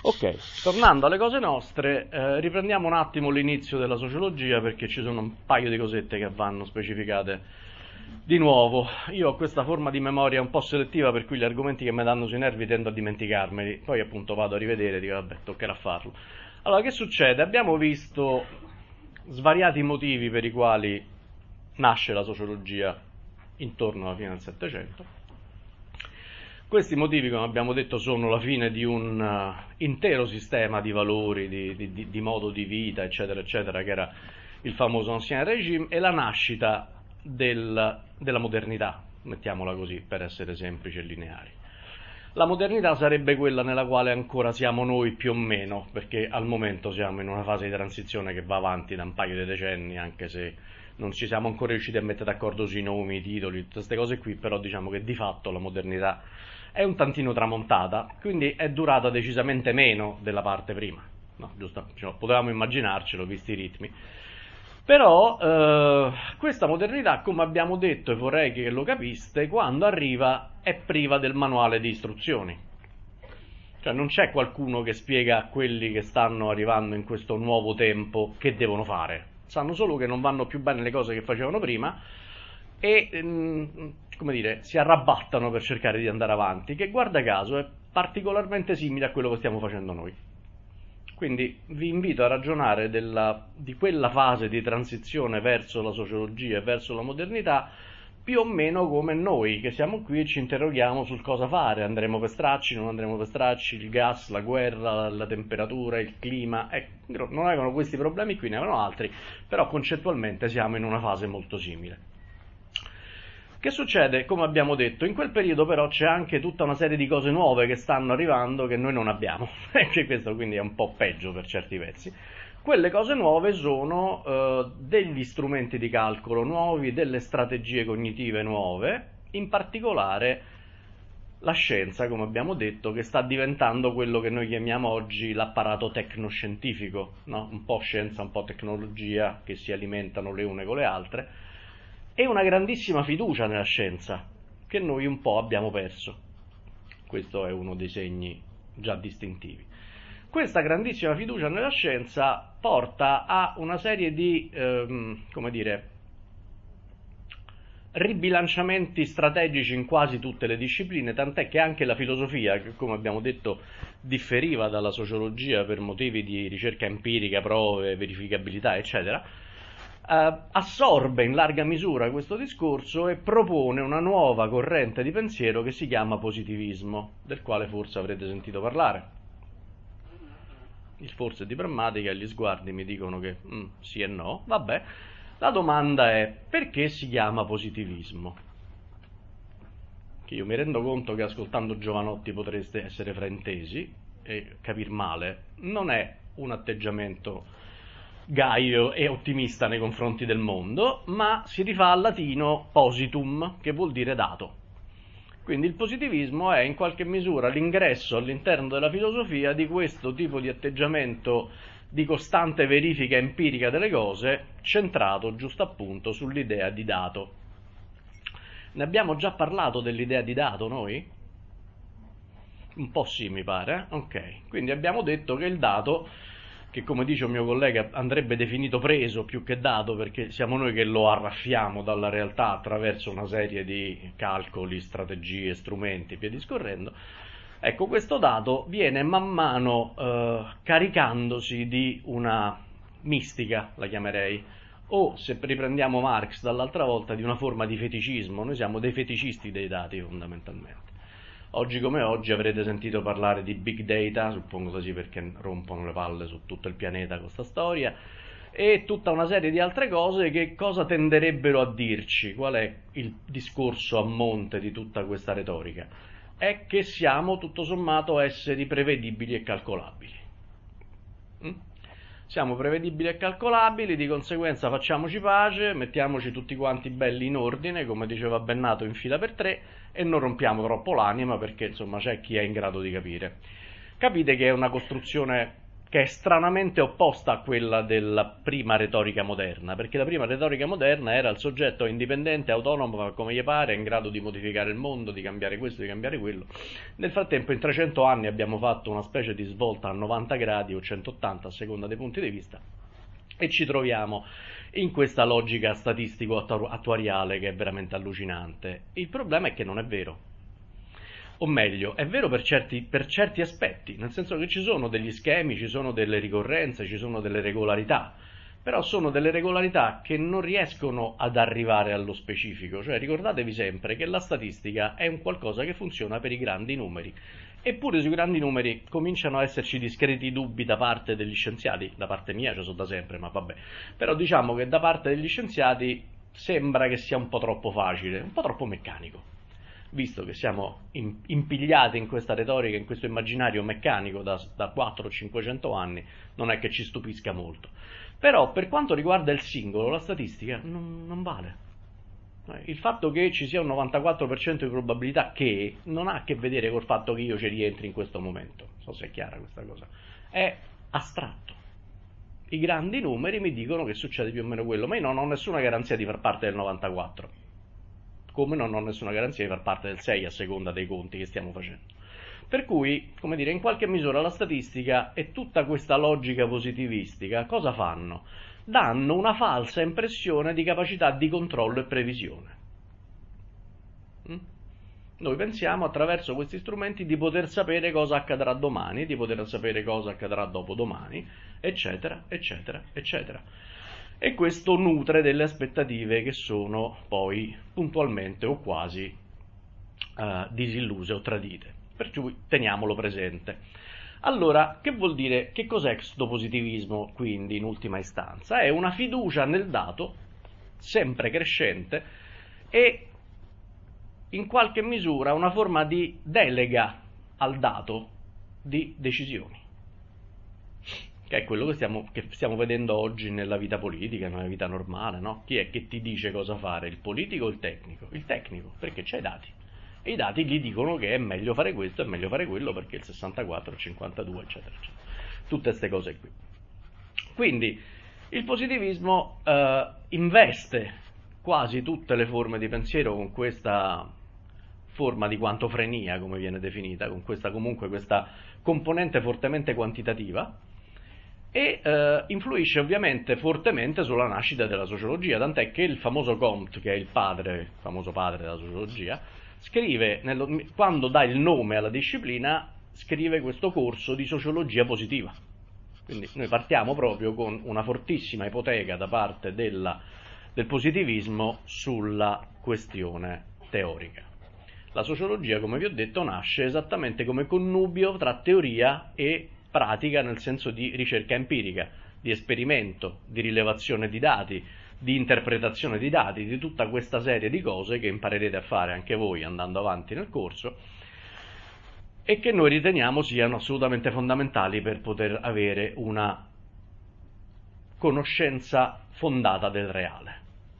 Ok, tornando alle cose nostre, riprendiamo un attimo l'inizio della sociologia perché ci sono un paio di cosette che vanno specificate di nuovo. Io ho questa forma di memoria un po' selettiva per cui gli argomenti che mi danno sui nervi tendo a dimenticarmeli, poi appunto vado a rivedere e dico vabbè, toccherà farlo. Allora, che succede? Abbiamo visto svariati motivi per i quali nasce la sociologia intorno alla fine del Settecento. Questi motivi, come abbiamo detto, sono la fine di un intero sistema di valori, di modo di vita, eccetera, eccetera, che era il famoso Ancien Régime, e la nascita della modernità, mettiamola così, per essere semplici e lineari. La modernità sarebbe quella nella quale ancora siamo noi più o meno, perché al momento siamo in una fase di transizione che va avanti da un paio di decenni, anche se non ci siamo ancora riusciti a mettere d'accordo sui nomi, i titoli, tutte queste cose qui, però diciamo che di fatto la modernità è un tantino tramontata, quindi è durata decisamente meno della parte prima. No, giusto, cioè, potevamo immaginarcelo, visti i ritmi. Però questa modernità, come abbiamo detto, e vorrei che lo capiste, quando arriva è priva del manuale di istruzioni. Cioè non c'è qualcuno che spiega a quelli che stanno arrivando in questo nuovo tempo che devono fare. Sanno solo che non vanno più bene le cose che facevano prima e, come dire, si arrabattano per cercare di andare avanti, che guarda caso è particolarmente simile a quello che stiamo facendo noi. Quindi vi invito a ragionare di quella fase di transizione verso la sociologia e verso la modernità più o meno come noi, che siamo qui e ci interroghiamo sul cosa fare, andremo per stracci, non andremo per stracci, il gas, la guerra, la temperatura, il clima, non avevano questi problemi qui, ne avevano altri, però concettualmente siamo in una fase molto simile. Che succede? Come abbiamo detto, in quel periodo però c'è anche tutta una serie di cose nuove che stanno arrivando che noi non abbiamo, e questo quindi è un po' peggio per certi versi. Quelle cose nuove sono degli strumenti di calcolo nuovi, delle strategie cognitive nuove, in particolare la scienza, come abbiamo detto, che sta diventando quello che noi chiamiamo oggi l'apparato tecnoscientifico, no? Un po' scienza, un po' tecnologia, che si alimentano le une con le altre, e una grandissima fiducia nella scienza, che noi un po' abbiamo perso. Questo è uno dei segni già distintivi. Questa grandissima fiducia nella scienza porta a una serie di, ribilanciamenti strategici in quasi tutte le discipline, tant'è che anche la filosofia, che come abbiamo detto differiva dalla sociologia per motivi di ricerca empirica, prove, verificabilità, eccetera, assorbe in larga misura questo discorso e propone una nuova corrente di pensiero che si chiama positivismo, del quale forse avrete sentito parlare. Il forse è di prammatica e gli sguardi mi dicono che sì e no. Vabbè, la domanda è: perché si chiama positivismo? Che io mi rendo conto che ascoltando Giovanotti potreste essere fraintesi e capir male. Non è un atteggiamento gaio e ottimista nei confronti del mondo, ma si rifà al latino positum, che vuol dire dato. Quindi il positivismo è in qualche misura l'ingresso all'interno della filosofia di questo tipo di atteggiamento di costante verifica empirica delle cose, centrato giusto appunto sull'idea di dato. Ne abbiamo già parlato dell'idea di dato noi? Un po' sì, mi pare. Ok, quindi abbiamo detto che il dato, che come dice un mio collega andrebbe definito preso più che dato, perché siamo noi che lo arraffiamo dalla realtà attraverso una serie di calcoli, strategie, strumenti e via discorrendo. Ecco, questo dato viene man mano caricandosi di una mistica, la chiamerei, o se riprendiamo Marx dall'altra volta di una forma di feticismo. Noi siamo dei feticisti dei dati fondamentalmente. Oggi come oggi avrete sentito parlare di big data, suppongo così perché rompono le palle su tutto il pianeta con questa storia, e tutta una serie di altre cose che cosa tenderebbero a dirci? Qual è il discorso a monte di tutta questa retorica? È che siamo tutto sommato esseri prevedibili e calcolabili. Siamo prevedibili e calcolabili, di conseguenza facciamoci pace, mettiamoci tutti quanti belli in ordine, come diceva Bennato, in fila per tre, e non rompiamo troppo l'anima perché insomma c'è chi è in grado di capire. Capite che è una costruzione che è stranamente opposta a quella della prima retorica moderna, perché la prima retorica moderna era il soggetto indipendente, autonomo, come gli pare, in grado di modificare il mondo, di cambiare questo, di cambiare quello. Nel frattempo in 300 anni abbiamo fatto una specie di svolta a 90 gradi o 180 a seconda dei punti di vista e ci troviamo in questa logica statistico-attuariale che è veramente allucinante. Il problema è che non è vero. O meglio, è vero per certi aspetti, nel senso che ci sono degli schemi, ci sono delle ricorrenze, ci sono delle regolarità, però sono delle regolarità che non riescono ad arrivare allo specifico, cioè ricordatevi sempre che la statistica è un qualcosa che funziona per i grandi numeri, eppure sui grandi numeri cominciano a esserci discreti dubbi da parte degli scienziati, da parte mia ci sono da sempre, ma vabbè, però diciamo che da parte degli scienziati sembra che sia un po' troppo facile, un po' troppo meccanico. Visto che siamo impigliati in questa retorica, in questo immaginario meccanico da 400-500 anni, non è che ci stupisca molto. Però per quanto riguarda il singolo, la statistica non vale. Il fatto che ci sia un 94% di probabilità che non ha a che vedere col fatto che io ci rientri in questo momento. Non so se è chiara questa cosa. È astratto. I grandi numeri mi dicono che succede più o meno quello, ma io non ho nessuna garanzia di far parte del 94%. Come non ho nessuna garanzia di far parte del 6 a seconda dei conti che stiamo facendo. Per cui, come dire, in qualche misura la statistica e tutta questa logica positivistica cosa fanno? Danno una falsa impressione di capacità di controllo e previsione. Noi pensiamo attraverso questi strumenti di poter sapere cosa accadrà domani, di poter sapere cosa accadrà dopodomani, eccetera, eccetera, eccetera. E questo nutre delle aspettative che sono poi puntualmente o quasi disilluse o tradite. Per cui teniamolo presente. Allora, che vuol dire, che cos'è questo positivismo quindi in ultima istanza? È una fiducia nel dato, sempre crescente, e in qualche misura una forma di delega al dato di decisioni. Che è quello che stiamo vedendo oggi nella vita politica, nella vita normale, no? Chi è che ti dice cosa fare, il politico o il tecnico? Il tecnico, perché c'ha i dati. E i dati gli dicono che è meglio fare questo, è meglio fare quello, perché il 64, il 52, eccetera, eccetera. Tutte queste cose qui. Quindi, il positivismo investe quasi tutte le forme di pensiero con questa forma di quantofrenia, come viene definita, con questa componente fortemente quantitativa, e influisce ovviamente fortemente sulla nascita della sociologia, tant'è che il famoso Comte, che è il famoso padre della sociologia, scrive, quando dà il nome alla disciplina, scrive questo corso di sociologia positiva. Quindi noi partiamo proprio con una fortissima ipoteca da parte del positivismo sulla questione teorica. La sociologia, come vi ho detto, nasce esattamente come connubio tra teoria e pratica, nel senso di ricerca empirica, di esperimento, di rilevazione di dati, di interpretazione di dati, di tutta questa serie di cose che imparerete a fare anche voi andando avanti nel corso e che noi riteniamo siano assolutamente fondamentali per poter avere una conoscenza fondata del reale.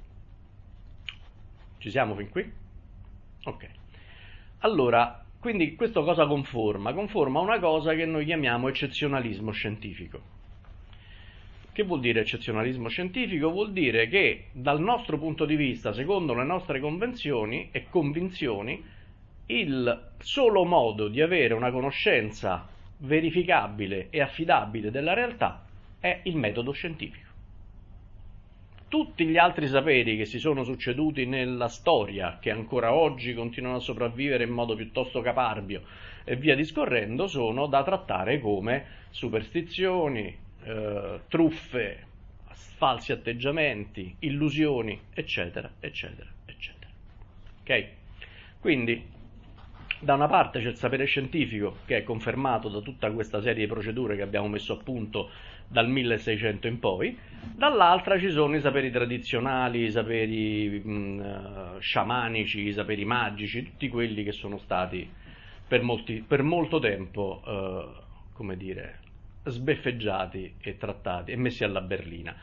Ci siamo fin qui? Ok. Allora, quindi questo cosa conforma? Conforma una cosa che noi chiamiamo eccezionalismo scientifico. Che vuol dire eccezionalismo scientifico? Vuol dire che dal nostro punto di vista, secondo le nostre convenzioni e convinzioni, il solo modo di avere una conoscenza verificabile e affidabile della realtà è il metodo scientifico. Tutti gli altri saperi che si sono succeduti nella storia, che ancora oggi continuano a sopravvivere in modo piuttosto caparbio e via discorrendo, sono da trattare come superstizioni, truffe, falsi atteggiamenti, illusioni, eccetera, eccetera, eccetera. Ok? Quindi, da una parte c'è il sapere scientifico, che è confermato da tutta questa serie di procedure che abbiamo messo a punto dal 1600 in poi, dall'altra ci sono i saperi tradizionali, i saperi sciamanici, i saperi magici, tutti quelli che sono stati per molto tempo, come dire, sbeffeggiati e trattati e messi alla berlina.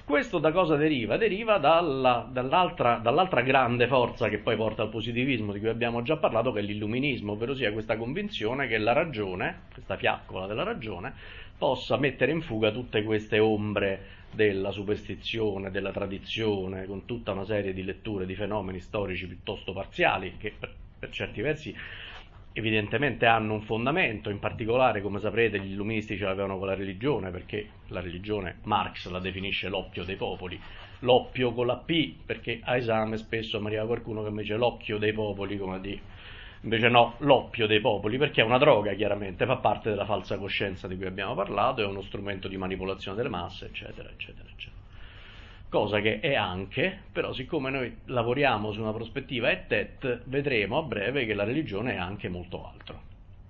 Questo da cosa deriva? Deriva dall'altra grande forza che poi porta al positivismo di cui abbiamo già parlato, che è l'illuminismo, ovvero sia questa convinzione che la ragione, questa fiaccola della ragione, possa mettere in fuga tutte queste ombre della superstizione, della tradizione, con tutta una serie di letture di fenomeni storici piuttosto parziali, che per certi versi evidentemente hanno un fondamento. In particolare, come saprete, gli illuministi ce l'avevano con la religione, perché la religione Marx la definisce l'oppio dei popoli, l'oppio con la P, perché a esame spesso mi arriva qualcuno che mi dice l'occhio dei popoli, come a dire, invece no, l'oppio dei popoli, perché è una droga, chiaramente, fa parte della falsa coscienza di cui abbiamo parlato, è uno strumento di manipolazione delle masse, eccetera, eccetera, eccetera. Cosa che è anche, però siccome noi lavoriamo su una prospettiva et, vedremo a breve che la religione è anche molto altro.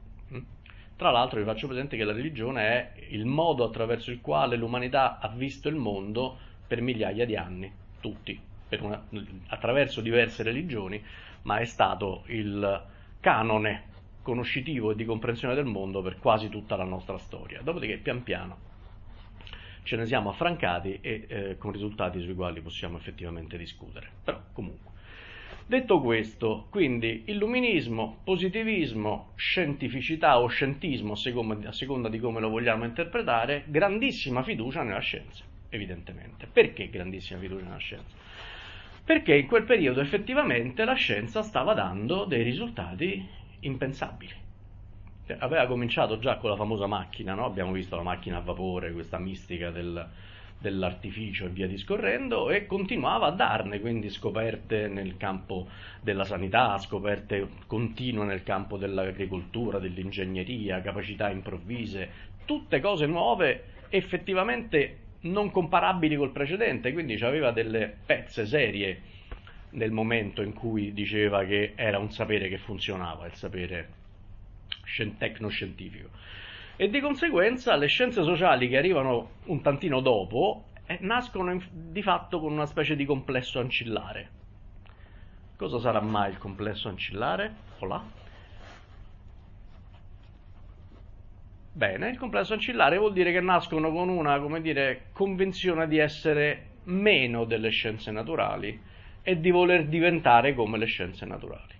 Tra l'altro vi faccio presente che la religione è il modo attraverso il quale l'umanità ha visto il mondo per migliaia di anni, tutti, attraverso diverse religioni, ma è stato il canone conoscitivo e di comprensione del mondo per quasi tutta la nostra storia. Dopodiché pian piano ce ne siamo affrancati e con risultati sui quali possiamo effettivamente discutere. Però comunque, detto questo, quindi illuminismo, positivismo, scientificità o scientismo, a seconda di come lo vogliamo interpretare, grandissima fiducia nella scienza, evidentemente. Perché grandissima fiducia nella scienza? Perché in quel periodo effettivamente la scienza stava dando dei risultati impensabili. Aveva cominciato già con la famosa macchina, no? Abbiamo visto la macchina a vapore, questa mistica dell'artificio e via discorrendo, e continuava a darne, quindi scoperte nel campo della sanità, scoperte continue nel campo dell'agricoltura, dell'ingegneria, capacità improvvise, tutte cose nuove effettivamente non comparabili col precedente, quindi aveva delle pezze serie nel momento in cui diceva che era un sapere che funzionava, il sapere tecnoscientifico. E di conseguenza le scienze sociali che arrivano un tantino dopo nascono di fatto con una specie di complesso ancillare. Cosa sarà mai il complesso ancillare? Olà. Bene, il complesso ancillare vuol dire che nascono con una, come dire, convinzione di essere meno delle scienze naturali e di voler diventare come le scienze naturali.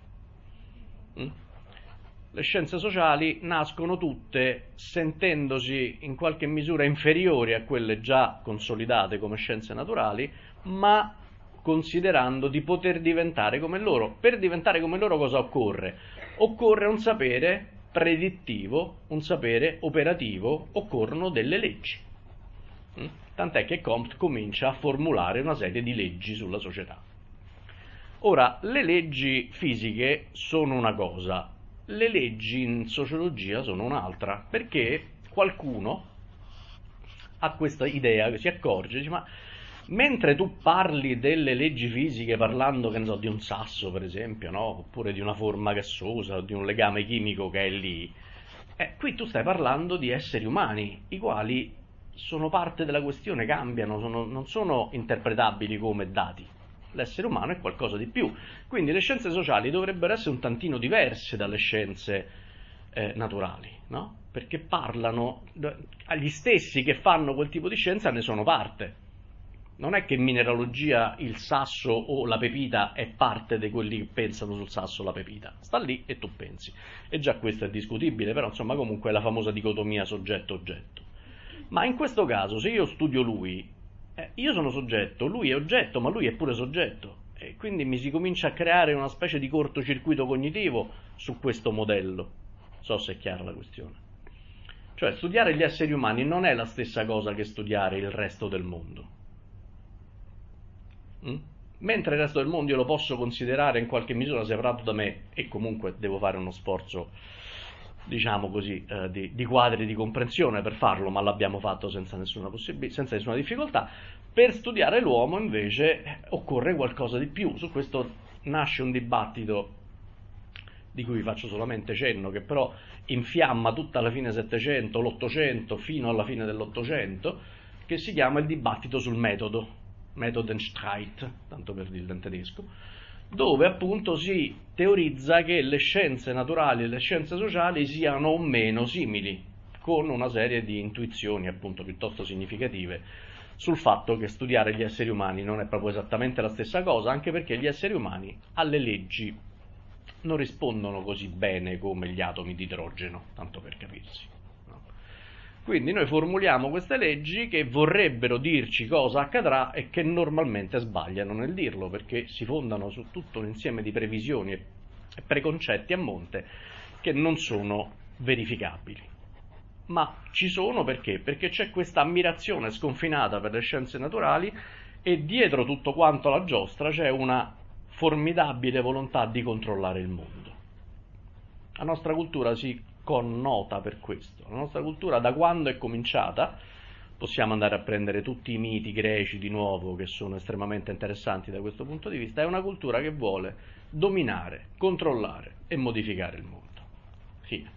Le scienze sociali nascono tutte sentendosi in qualche misura inferiori a quelle già consolidate come scienze naturali, ma considerando di poter diventare come loro. Per diventare come loro cosa occorre? Occorre un sapere predittivo, un sapere operativo, occorrono delle leggi. Tant'è che Comte comincia a formulare una serie di leggi sulla società. Ora, le leggi fisiche sono una cosa, le leggi in sociologia sono un'altra, perché qualcuno ha questa idea, che si accorge, dice, ma mentre tu parli delle leggi fisiche parlando, che ne so, di un sasso per esempio, no? Oppure di una forma gassosa, di un legame chimico che è lì, qui tu stai parlando di esseri umani, i quali sono parte della questione, cambiano, non sono interpretabili come dati. L'essere umano è qualcosa di più, quindi le scienze sociali dovrebbero essere un tantino diverse dalle scienze naturali, no? Perché parlano agli stessi che fanno quel tipo di scienza, ne sono parte. Non è che in mineralogia il sasso o la pepita è parte di quelli che pensano sul sasso o la pepita, sta lì e tu pensi, e già questo è discutibile, però insomma comunque è la famosa dicotomia soggetto-oggetto. Ma in questo caso, se io studio lui, io sono soggetto, lui è oggetto, ma lui è pure soggetto, e quindi mi si comincia a creare una specie di cortocircuito cognitivo su questo modello. So se è chiara la questione. Cioè, studiare gli esseri umani non è la stessa cosa che studiare il resto del mondo. Mentre il resto del mondo io lo posso considerare in qualche misura separato da me, e comunque devo fare uno sforzo, diciamo così, di quadri di comprensione per farlo, ma l'abbiamo fatto senza nessuna difficoltà. Per studiare l'uomo invece occorre qualcosa di più. Su questo nasce un dibattito di cui vi faccio solamente cenno, che però infiamma tutta la fine Settecento, l'Ottocento, fino alla fine dell'Ottocento, che si chiama il dibattito sul metodo, Methodenstreit, tanto per dirlo in tedesco, dove appunto si teorizza che le scienze naturali e le scienze sociali siano o meno simili, con una serie di intuizioni appunto piuttosto significative sul fatto che studiare gli esseri umani non è proprio esattamente la stessa cosa, anche perché gli esseri umani alle leggi non rispondono così bene come gli atomi di idrogeno, tanto per capirsi. No? Quindi noi formuliamo queste leggi che vorrebbero dirci cosa accadrà e che normalmente sbagliano nel dirlo, perché si fondano su tutto un insieme di previsioni e preconcetti a monte che non sono verificabili. Ma ci sono perché? Perché c'è questa ammirazione sconfinata per le scienze naturali e dietro tutto quanto la giostra c'è una formidabile volontà di controllare il mondo. La nostra cultura si connota per questo. La nostra cultura, da quando è cominciata, possiamo andare a prendere tutti i miti greci di nuovo, che sono estremamente interessanti da questo punto di vista, è una cultura che vuole dominare, controllare e modificare il mondo. Fine.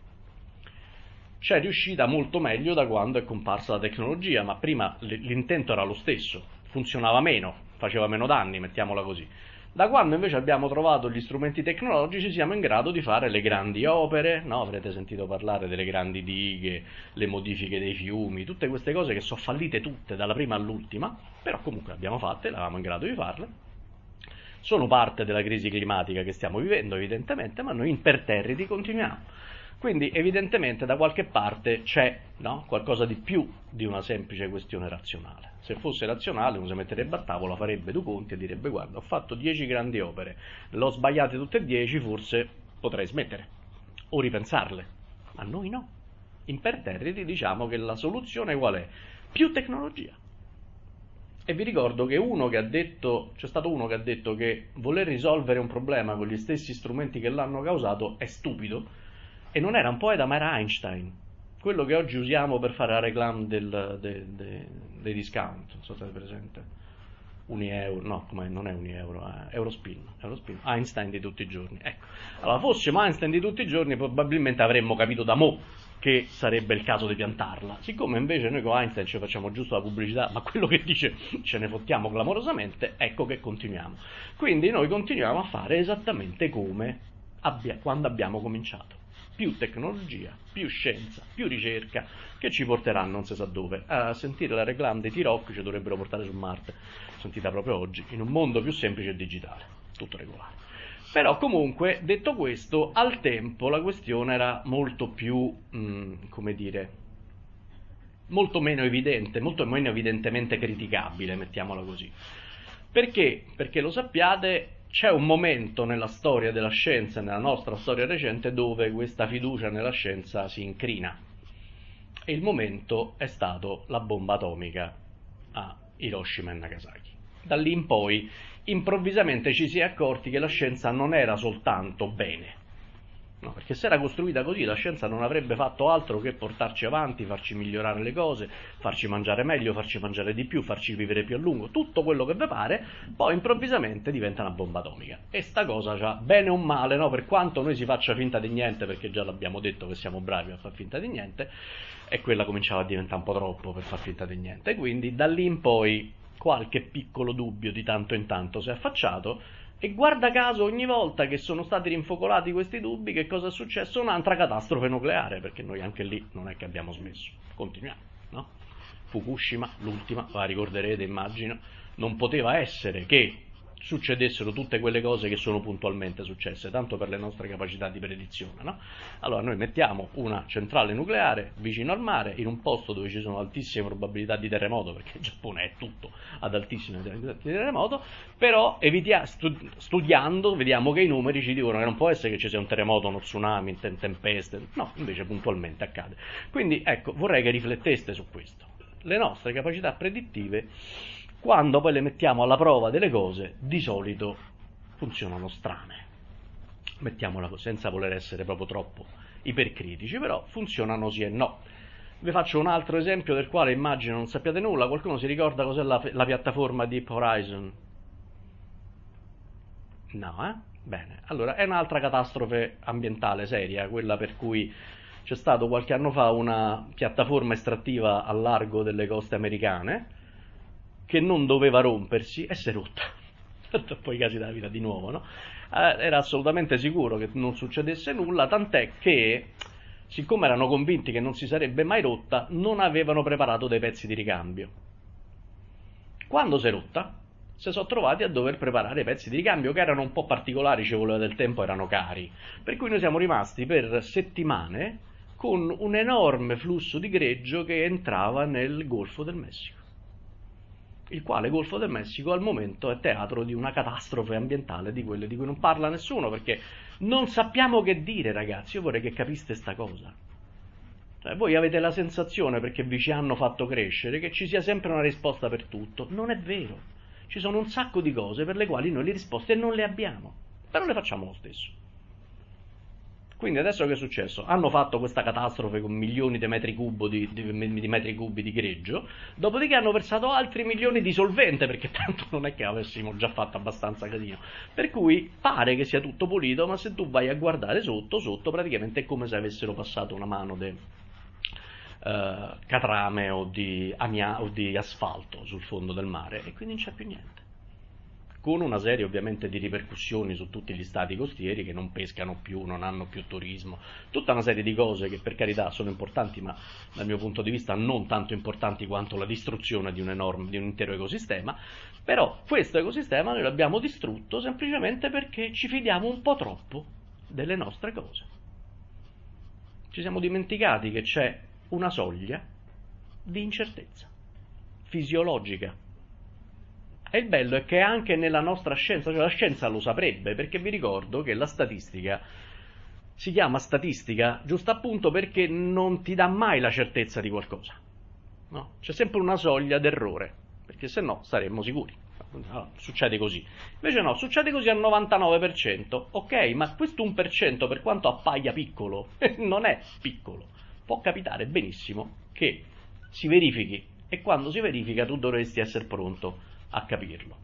C'è riuscita molto meglio da quando è comparsa la tecnologia, ma prima l'intento era lo stesso, funzionava meno, faceva meno danni, mettiamola così. Da quando invece abbiamo trovato gli strumenti tecnologici siamo in grado di fare le grandi opere, no? Avrete sentito parlare delle grandi dighe, le modifiche dei fiumi, tutte queste cose che sono fallite tutte dalla prima all'ultima, però comunque le abbiamo fatte, eravamo in grado di farle. Sono parte della crisi climatica che stiamo vivendo evidentemente, ma noi imperterriti continuiamo. Quindi evidentemente da qualche parte c'è, no, qualcosa di più di una semplice questione razionale. Se fosse razionale uno si metterebbe a tavola, farebbe due conti e direbbe guarda ho fatto 10 grandi opere, l'ho sbagliate tutte e 10, forse potrei smettere o ripensarle. Ma noi no. Imperterriti diciamo che la soluzione qual è? Più tecnologia. E vi ricordo che c'è stato uno che ha detto che voler risolvere un problema con gli stessi strumenti che l'hanno causato è stupido. E non era un poeta, ma era Einstein, quello che oggi usiamo per fare la reclame dei discount, non so se è presente. Unieuro, no, non è Unieuro, è Eurospin, Einstein di tutti i giorni. Ecco, allora fossimo Einstein di tutti i giorni probabilmente avremmo capito da mo' che sarebbe il caso di piantarla. Siccome invece noi con Einstein ci facciamo giusto la pubblicità, ma quello che dice ce ne fottiamo clamorosamente, ecco che continuiamo. Quindi noi continuiamo a fare esattamente come quando abbiamo cominciato. Più tecnologia, più scienza, più ricerca, che ci porteranno non si sa dove. A sentire la reclame dei T-Rock ci dovrebbero portare su Marte, sentita proprio oggi, in un mondo più semplice e digitale, tutto regolare. Però comunque, detto questo, al tempo la questione era molto più, molto meno evidente, molto meno evidentemente criticabile, mettiamola così. Perché? Perché lo sappiate, c'è un momento nella storia della scienza, nella nostra storia recente, dove questa fiducia nella scienza si incrina. E il momento è stato la bomba atomica a Hiroshima e Nagasaki. Da lì in poi, improvvisamente ci si è accorti che la scienza non era soltanto bene. No, perché se era costruita così la scienza non avrebbe fatto altro che portarci avanti, farci migliorare le cose, farci mangiare meglio, farci mangiare di più, farci vivere più a lungo, tutto quello che vi pare, poi improvvisamente diventa una bomba atomica. E sta cosa già, bene o male, no? Per quanto noi si faccia finta di niente, perché già l'abbiamo detto che siamo bravi a far finta di niente, e quella cominciava a diventare un po' troppo per far finta di niente. Quindi da lì in poi qualche piccolo dubbio di tanto in tanto si è affacciato, e guarda caso ogni volta che sono stati rinfocolati questi dubbi, che cosa è successo? Un'altra catastrofe nucleare, perché noi anche lì non è che abbiamo smesso, continuiamo, no? Fukushima, l'ultima, la ricorderete immagino, non poteva essere che succedessero tutte quelle cose che sono puntualmente successe, tanto per le nostre capacità di predizione, no? Allora noi mettiamo una centrale nucleare vicino al mare, in un posto dove ci sono altissime probabilità di terremoto, perché il Giappone è tutto ad altissime probabilità di terremoto, però studiando vediamo che i numeri ci dicono che non può essere che ci sia un terremoto, uno tsunami, tempeste, no, invece puntualmente accade. Quindi ecco, vorrei che rifletteste su questo. Le nostre capacità predittive, quando poi le mettiamo alla prova delle cose, di solito funzionano strane. Mettiamola così, senza voler essere proprio troppo ipercritici, però funzionano sì e no. Vi faccio un altro esempio del quale immagino non sappiate nulla. Qualcuno si ricorda cos'è la piattaforma Deep Horizon? No, Bene, allora è un'altra catastrofe ambientale seria, quella per cui c'è stato qualche anno fa una piattaforma estrattiva al largo delle coste americane che non doveva rompersi e si è rotta. Poi i casi della vita di nuovo, no? Era assolutamente sicuro che non succedesse nulla, tant'è che, siccome erano convinti che non si sarebbe mai rotta, non avevano preparato dei pezzi di ricambio. Quando si è rotta, si sono trovati a dover preparare i pezzi di ricambio che erano un po' particolari, ci voleva del tempo, erano cari. Per cui noi siamo rimasti per settimane con un enorme flusso di greggio che entrava nel Golfo del Messico, il quale Golfo del Messico al momento è teatro di una catastrofe ambientale di quelle di cui non parla nessuno, perché non sappiamo che dire, ragazzi. Io vorrei che capiste sta cosa. Voi avete la sensazione, perché vi ci hanno fatto crescere, che ci sia sempre una risposta per tutto. Non è vero. Ci sono un sacco di cose per le quali noi le risposte non le abbiamo, però le facciamo lo stesso. Quindi adesso che è successo? Hanno fatto questa catastrofe con milioni di metri cubi di greggio, dopodiché hanno versato altri milioni di solvente, perché tanto non è che avessimo già fatto abbastanza casino. Per cui pare che sia tutto pulito, ma se tu vai a guardare sotto praticamente è come se avessero passato una mano di catrame o di asfalto sul fondo del mare, e quindi non c'è più niente, con una serie ovviamente di ripercussioni su tutti gli stati costieri che non pescano più, non hanno più turismo, tutta una serie di cose che per carità sono importanti, ma dal mio punto di vista non tanto importanti quanto la distruzione di un intero ecosistema. Però questo ecosistema noi l'abbiamo distrutto semplicemente perché ci fidiamo un po' troppo delle nostre cose. Ci siamo dimenticati che c'è una soglia di incertezza fisiologica. E il bello è che anche nella nostra scienza, cioè la scienza lo saprebbe, perché vi ricordo che la statistica si chiama statistica giusto appunto perché non ti dà mai la certezza di qualcosa. No? C'è sempre una soglia d'errore, perché se no saremmo sicuri. Allora, succede così. Invece no, succede così al 99%. Ok, ma questo 1%, per quanto appaia piccolo, non è piccolo. Può capitare benissimo che si verifichi, e quando si verifica tu dovresti essere pronto a capirlo.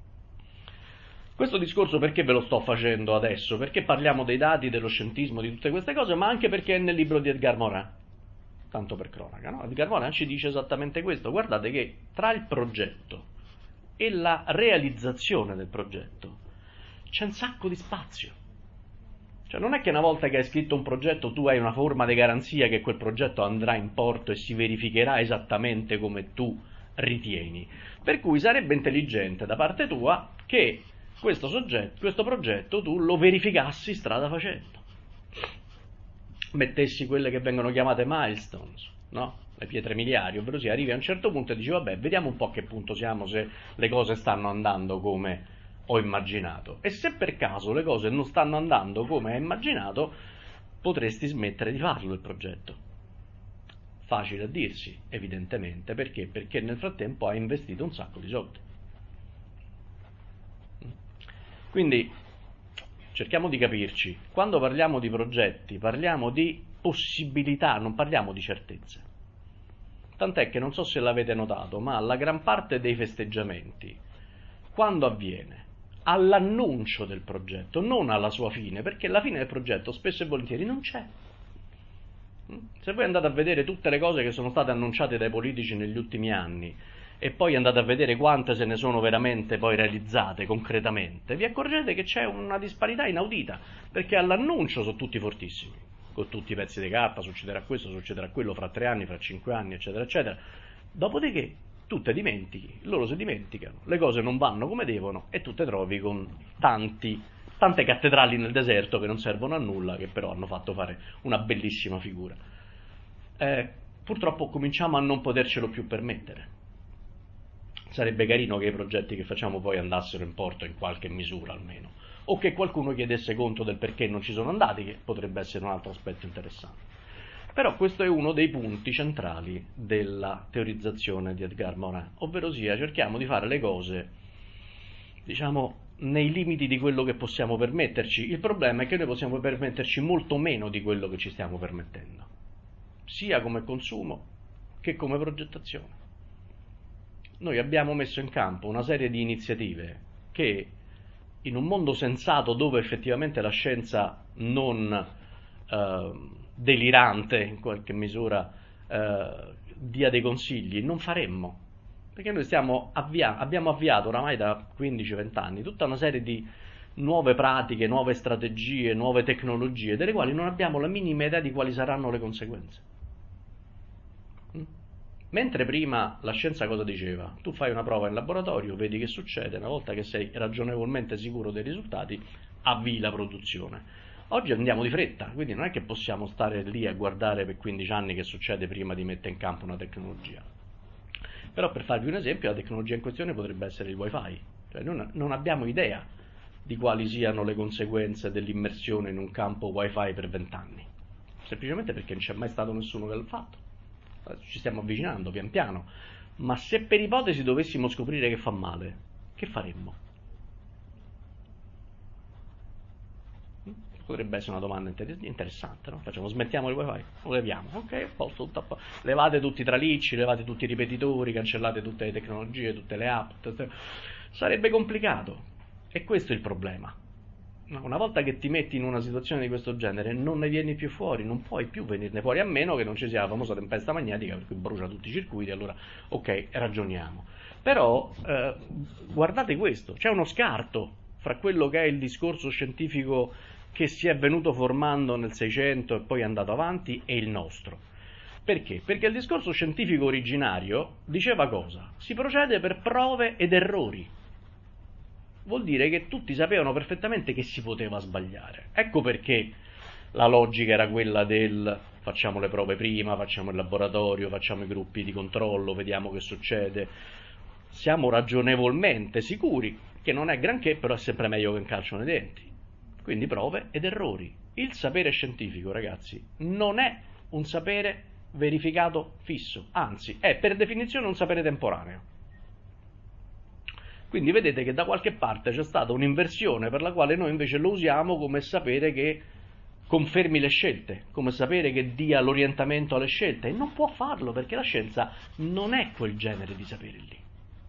Questo discorso perché ve lo sto facendo adesso? Perché parliamo dei dati, dello scientismo, di tutte queste cose, ma anche perché è nel libro di Edgar Morin. Tanto per cronaca, no? Edgar Morin ci dice esattamente questo. Guardate che tra il progetto e la realizzazione del progetto c'è un sacco di spazio. Cioè non è che una volta che hai scritto un progetto tu hai una forma di garanzia che quel progetto andrà in porto e si verificherà esattamente come tu ritieni. Per cui sarebbe intelligente da parte tua che questo progetto tu lo verificassi strada facendo. Mettessi quelle che vengono chiamate milestones, no? Le pietre miliari, ovvero sia arrivi a un certo punto e dici vabbè, vediamo un po' a che punto siamo, se le cose stanno andando come ho immaginato, e se per caso le cose non stanno andando come hai immaginato potresti smettere di farlo il progetto. Facile a dirsi, evidentemente, perché nel frattempo hai investito un sacco di soldi. Quindi cerchiamo di capirci, quando parliamo di progetti parliamo di possibilità, non parliamo di certezze. Tant'è che non so se l'avete notato, ma la gran parte dei festeggiamenti, quando avviene? All'annuncio del progetto, non alla sua fine, perché la fine del progetto spesso e volentieri non c'è. Se voi andate a vedere tutte le cose che sono state annunciate dai politici negli ultimi anni e poi andate a vedere quante se ne sono veramente poi realizzate concretamente, vi accorgete che c'è una disparità inaudita, perché all'annuncio sono tutti fortissimi, con tutti i pezzi di carta, succederà questo, succederà quello fra 3 anni, fra 5 anni, eccetera, eccetera. Dopodiché tu te dimentichi, loro si dimenticano, le cose non vanno come devono e tu te trovi con tante cattedrali nel deserto che non servono a nulla, che però hanno fatto fare una bellissima figura. Purtroppo cominciamo a non potercelo più permettere. Sarebbe carino che i progetti che facciamo poi andassero in porto in qualche misura almeno, o che qualcuno chiedesse conto del perché non ci sono andati, che potrebbe essere un altro aspetto interessante. Però questo è uno dei punti centrali della teorizzazione di Edgar Morin, ovvero sia cerchiamo di fare le cose, diciamo, nei limiti di quello che possiamo permetterci. Il problema è che noi possiamo permetterci molto meno di quello che ci stiamo permettendo, sia come consumo che come progettazione. Noi abbiamo messo in campo una serie di iniziative che, in un mondo sensato dove effettivamente la scienza non delirante in qualche misura dia dei consigli, non faremmo, perché noi abbiamo avviato oramai da 15-20 anni tutta una serie di nuove pratiche, nuove strategie, nuove tecnologie, delle quali non abbiamo la minima idea di quali saranno le conseguenze. Mentre prima la scienza cosa diceva? Tu fai una prova in laboratorio, vedi che succede, una volta che sei ragionevolmente sicuro dei risultati, avvii la produzione. Oggi andiamo di fretta, quindi non è che possiamo stare lì a guardare per 15 anni che succede prima di mettere in campo una tecnologia. Però per farvi un esempio, la tecnologia in questione potrebbe essere il wifi. Cioè non abbiamo idea di quali siano le conseguenze dell'immersione in un campo wifi per 20 anni. Semplicemente perché non c'è mai stato nessuno che l'ha fatto. Ci stiamo avvicinando pian piano. Ma se per ipotesi dovessimo scoprire che fa male, che faremmo? Potrebbe essere una domanda interessante, no? Facciamo, smettiamo il wifi? Lo leviamo? Ok, a posto, tutto a posto. Levate tutti i tralicci, levate tutti i ripetitori, cancellate tutte le tecnologie, tutte le app. Sarebbe complicato. E questo è il problema. Una volta che ti metti in una situazione di questo genere non ne vieni più fuori, non puoi più venirne fuori, a meno che non ci sia la famosa tempesta magnetica per cui brucia tutti i circuiti, allora ok, ragioniamo. Però guardate questo, c'è uno scarto fra quello che è il discorso scientifico che si è venuto formando nel 600 e poi è andato avanti e il nostro. Perché? Perché il discorso scientifico originario diceva cosa? Si procede per prove ed errori. Vuol dire che tutti sapevano perfettamente che si poteva sbagliare. Ecco perché la logica era quella del facciamo le prove prima, facciamo il laboratorio, facciamo i gruppi di controllo, vediamo che succede. Siamo ragionevolmente sicuri che non è granché, però è sempre meglio che un calcio nei denti. Quindi prove ed errori. Il sapere scientifico, ragazzi, non è un sapere verificato fisso, anzi è per definizione un sapere temporaneo. Quindi vedete che da qualche parte c'è stata un'inversione per la quale noi invece lo usiamo come sapere che confermi le scelte, come sapere che dia l'orientamento alle scelte, e non può farlo perché la scienza non è quel genere di sapere lì.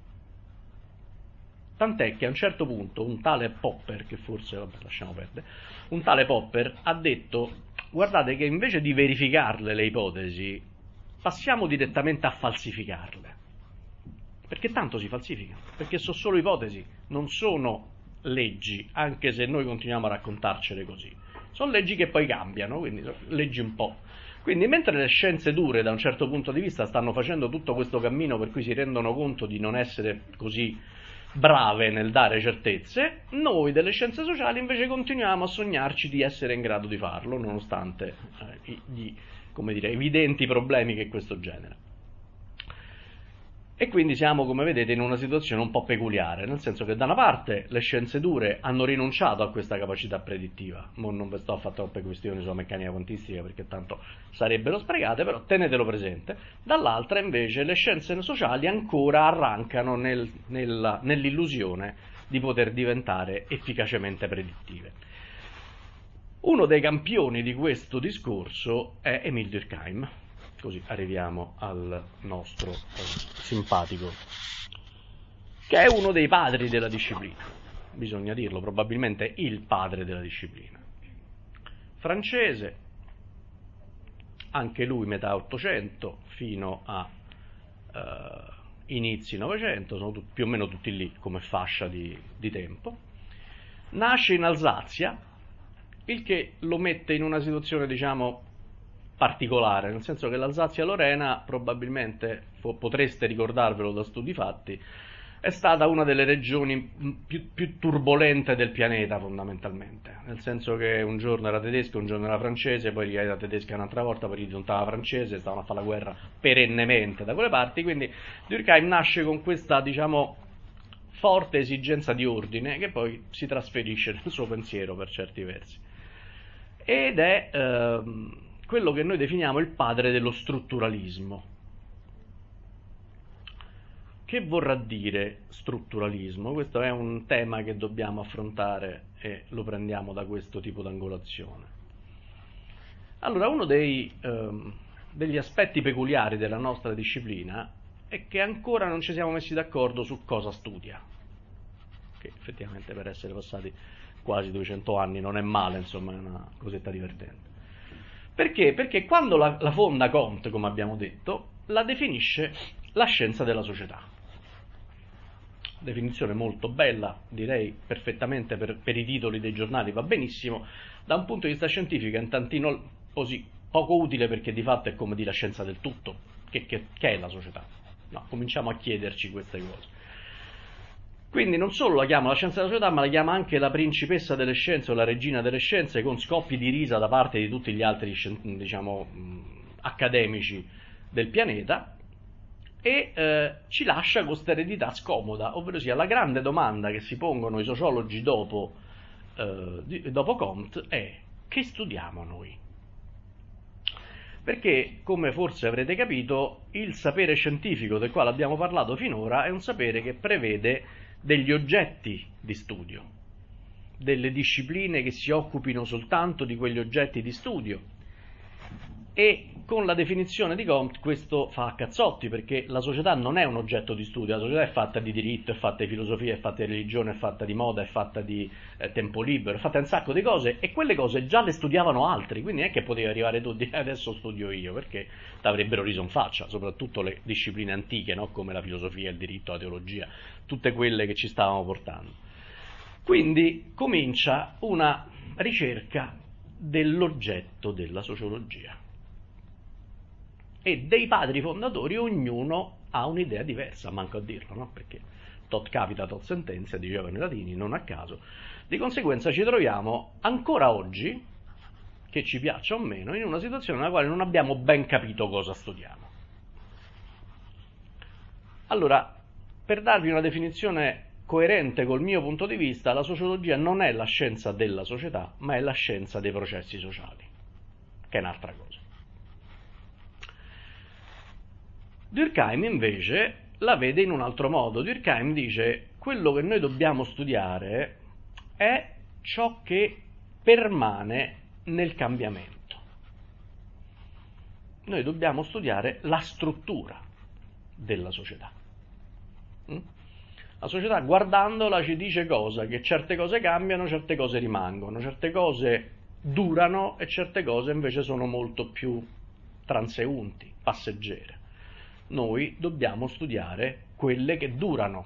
Tant'è che a un certo punto un tale Popper, che forse, vabbè, lasciamo perdere, un tale Popper ha detto, guardate che invece di verificarle le ipotesi, passiamo direttamente a falsificarle. Perché tanto si falsificano, perché sono solo ipotesi, non sono leggi, anche se noi continuiamo a raccontarcele così. Sono leggi che poi cambiano, quindi sono leggi un po'. Quindi mentre le scienze dure da un certo punto di vista stanno facendo tutto questo cammino per cui si rendono conto di non essere così brave nel dare certezze, noi delle scienze sociali invece continuiamo a sognarci di essere in grado di farlo, nonostante gli, come dire, evidenti problemi che questo genera. E quindi siamo, come vedete, in una situazione un po' peculiare, nel senso che da una parte le scienze dure hanno rinunciato a questa capacità predittiva, non vi sto a fare troppe questioni sulla meccanica quantistica perché tanto sarebbero sprecate, però tenetelo presente, dall'altra invece le scienze sociali ancora arrancano nell'illusione di poter diventare efficacemente predittive. Uno dei campioni di questo discorso è Émile Durkheim. Così arriviamo al nostro simpatico, che è uno dei padri della disciplina, bisogna dirlo, probabilmente il padre della disciplina. Francese, anche lui metà 800 fino a inizi 900, sono più o meno tutti lì come fascia di tempo. Nasce in Alsazia, il che lo mette in una situazione, diciamo, particolare, nel senso che l'Alsazia-Lorena, probabilmente potreste ricordarvelo da studi fatti, è stata una delle regioni più turbolente del pianeta fondamentalmente, nel senso che un giorno era tedesca, un giorno era francese, poi era tedesca un'altra volta, poi risultava francese, stavano a fare la guerra perennemente da quelle parti, quindi Durkheim nasce con questa, diciamo, forte esigenza di ordine che poi si trasferisce nel suo pensiero per certi versi, ed è quello che noi definiamo il padre dello strutturalismo. Che vorrà dire strutturalismo? Questo è un tema che dobbiamo affrontare e lo prendiamo da questo tipo di angolazione. Allora, uno degli aspetti peculiari della nostra disciplina è che ancora non ci siamo messi d'accordo su cosa studia, che effettivamente per essere passati quasi 200 anni non è male, insomma, è una cosetta divertente. Perché? Perché quando la fonda Comte, come abbiamo detto, la definisce la scienza della società. Definizione molto bella, direi perfettamente per i titoli dei giornali va benissimo, da un punto di vista scientifico è un tantino così poco utile perché di fatto è come dire la scienza del tutto, Che è la società? No, cominciamo a chiederci queste cose. Quindi non solo la chiama la scienza della società, ma la chiama anche la principessa delle scienze o la regina delle scienze, con scoppi di risa da parte di tutti gli altri, diciamo, accademici del pianeta, e ci lascia con questa eredità scomoda, ovvero sia la grande domanda che si pongono i sociologi dopo Comte è: che studiamo noi? Perché, come forse avrete capito, il sapere scientifico del quale abbiamo parlato finora è un sapere che prevede degli oggetti di studio, delle discipline che si occupino soltanto di quegli oggetti di studio, e con la definizione di Comte questo fa a cazzotti, perché la società non è un oggetto di studio, la società è fatta di diritto, è fatta di filosofia, è fatta di religione, è fatta di moda, è fatta di tempo libero, è fatta di un sacco di cose, e quelle cose già le studiavano altri, quindi non è che potevi arrivare tu e dire adesso studio io, perché ti avrebbero riso in faccia, soprattutto le discipline antiche, no? Come la filosofia, il diritto, la teologia, tutte quelle che ci stavamo portando. Quindi comincia una ricerca dell'oggetto della sociologia. E dei padri fondatori ognuno ha un'idea diversa, manco a dirlo, no? Perché tot capita, tot sentenza, dicevano i latini, non a caso. Di conseguenza ci troviamo ancora oggi, che ci piaccia o meno, in una situazione nella quale non abbiamo ben capito cosa studiamo. Allora, per darvi una definizione coerente col mio punto di vista, la sociologia non è la scienza della società, ma è la scienza dei processi sociali, che è un'altra cosa. Durkheim invece la vede in un altro modo. Durkheim dice: quello che noi dobbiamo studiare è ciò che permane nel cambiamento. Noi dobbiamo studiare la struttura della società. La società, guardandola, ci dice cosa? Che certe cose cambiano, certe cose rimangono, certe cose durano e certe cose invece sono molto più transeunti, passeggere. Noi dobbiamo studiare quelle che durano.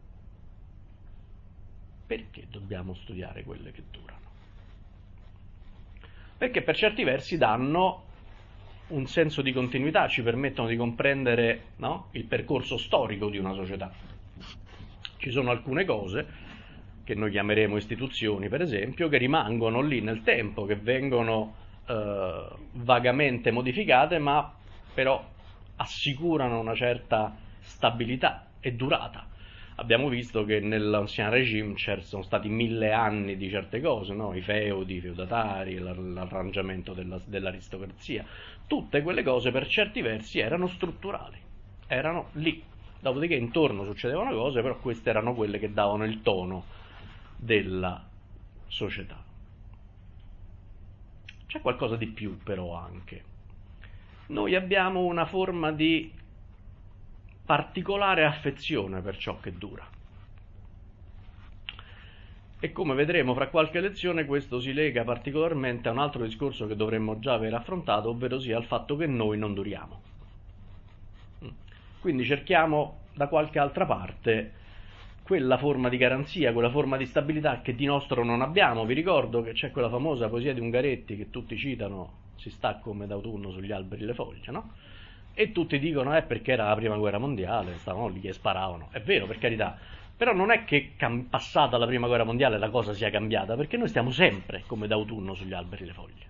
Perché dobbiamo studiare quelle che durano? Perché per certi versi danno un senso di continuità, ci permettono di comprendere, no? Il percorso storico di una società. Ci sono alcune cose, che noi chiameremo istituzioni per esempio, che rimangono lì nel tempo, che vengono vagamente modificate, ma però assicurano una certa stabilità e durata. Abbiamo visto che nell'Ancien Régime sono stati 1000 anni di certe cose, no? I feudi, i feudatari, l'arrangiamento dell'aristocrazia, tutte quelle cose per certi versi erano strutturali, erano lì. Dopodiché intorno succedevano cose, però queste erano quelle che davano il tono della società. C'è qualcosa di più però anche. Noi abbiamo una forma di particolare affezione per ciò che dura. E come vedremo fra qualche lezione, questo si lega particolarmente a un altro discorso che dovremmo già aver affrontato, ovvero sia al fatto che noi non duriamo. Quindi cerchiamo da qualche altra parte quella forma di garanzia, quella forma di stabilità che di nostro non abbiamo. Vi ricordo che c'è quella famosa poesia di Ungaretti che tutti citano: si sta come d'autunno sugli alberi le foglie, no? E tutti dicono perché era la prima guerra mondiale, stavano lì che sparavano. È vero, per carità, però non è che passata la prima guerra mondiale la cosa sia cambiata, perché noi stiamo sempre come d'autunno sugli alberi le foglie.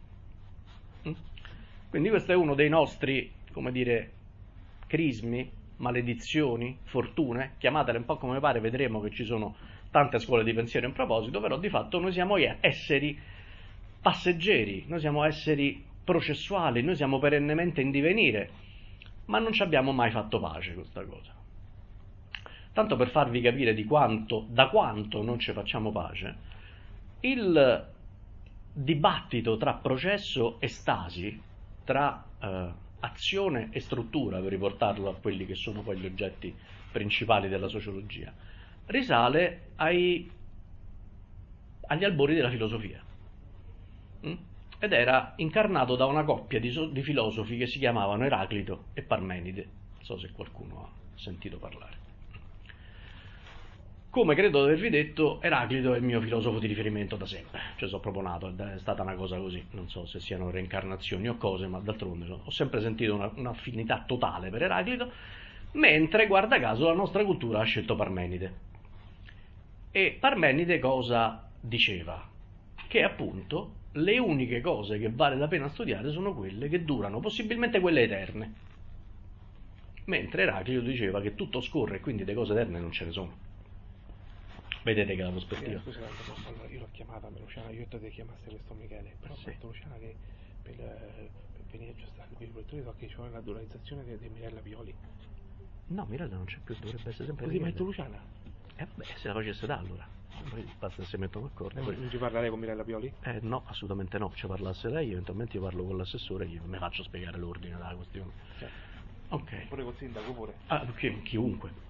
Quindi questo è uno dei nostri, come dire, crismi, maledizioni, fortune, chiamatele un po' come pare, vedremo che ci sono tante scuole di pensiero in proposito, però di fatto noi siamo esseri passeggeri, noi siamo esseri processuali, noi siamo perennemente in divenire, ma non ci abbiamo mai fatto pace con questa cosa. Tanto per farvi capire da quanto non ci facciamo pace, il dibattito tra processo e stasi, tra azione e struttura, per riportarlo a quelli che sono poi gli oggetti principali della sociologia, risale agli albori della filosofia. Ed era incarnato da una coppia di filosofi che si chiamavano Eraclito e Parmenide. Non so se qualcuno ha sentito parlare. come credo di avervi detto, Eraclito è il mio filosofo di riferimento da sempre, cioè sono proprio nato, è stata una cosa così, non so se siano reincarnazioni o cose, ma d'altronde ho sempre sentito un'affinità totale per Eraclito, mentre, guarda caso, la nostra cultura ha scelto Parmenide. E Parmenide cosa diceva? Che appunto le uniche cose che vale la pena studiare sono quelle che durano, possibilmente quelle eterne, mentre Eraclito diceva che tutto scorre e quindi le cose eterne non ce ne sono. Vedete che la prospettiva. Scusa, io l'ho chiamata Luciana, io ho detto che chiamasse questo Michele, però ho detto Luciana che per venire a aggiustare il virgolettore so che c'è una dualizzazione di Mirella Pioli. No, Mirella non c'è più, dovrebbe essere sempre così. Ma hai detto Luciana? Beh, se la facesse da allora. Poi basta che si mettono d'accordo. Non ci parlerei con Mirella Pioli? No, assolutamente no, ci parlasse lei, eventualmente io parlo con l'assessore e io mi faccio spiegare l'ordine della questione. Ok. Pure col sindaco pure? Chiunque.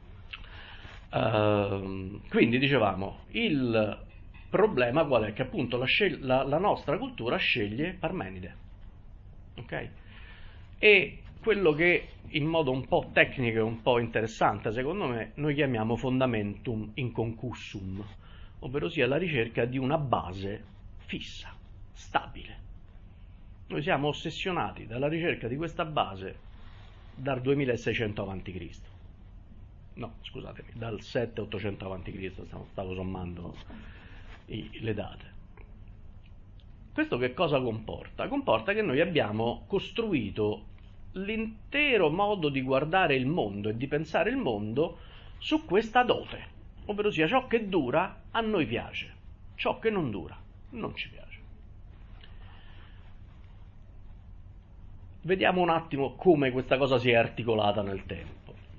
Quindi dicevamo, il problema qual è? Che appunto la nostra cultura sceglie Parmenide, ok? E quello che in modo un po' tecnico e un po' interessante secondo me noi chiamiamo fundamentum inconcussum, ovvero sia la ricerca di una base fissa, stabile. Noi siamo ossessionati dalla ricerca di questa base dal 2600 a.C. No, scusatemi, dal 700-800 a.C., stavo sommando le date. Questo che cosa comporta? Comporta che noi abbiamo costruito l'intero modo di guardare il mondo e di pensare il mondo su questa dote, ovvero sia ciò che dura a noi piace, ciò che non dura non ci piace. Vediamo un attimo come questa cosa si è articolata nel tempo.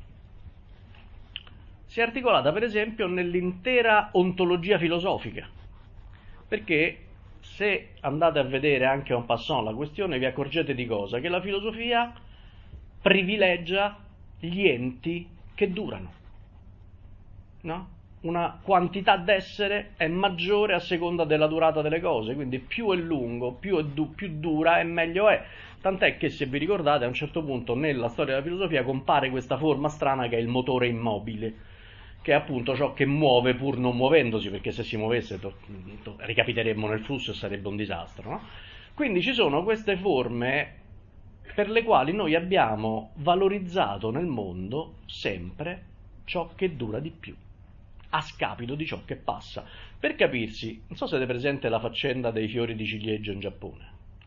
Si è articolata per esempio nell'intera ontologia filosofica, perché se andate a vedere anche en passant la questione vi accorgete di cosa? Che la filosofia privilegia gli enti che durano, no? Una quantità d'essere è maggiore a seconda della durata delle cose, quindi più è lungo, più dura e meglio è. Tant'è che, se vi ricordate, a un certo punto nella storia della filosofia compare questa forma strana che è il motore immobile, che è appunto ciò che muove pur non muovendosi, perché se si muovesse ricapiteremmo nel flusso e sarebbe un disastro, no? Quindi ci sono queste forme per le quali noi abbiamo valorizzato nel mondo sempre ciò che dura di più, a scapito di ciò che passa. Per capirsi, non so se avete presente la faccenda dei fiori di ciliegio in Giappone.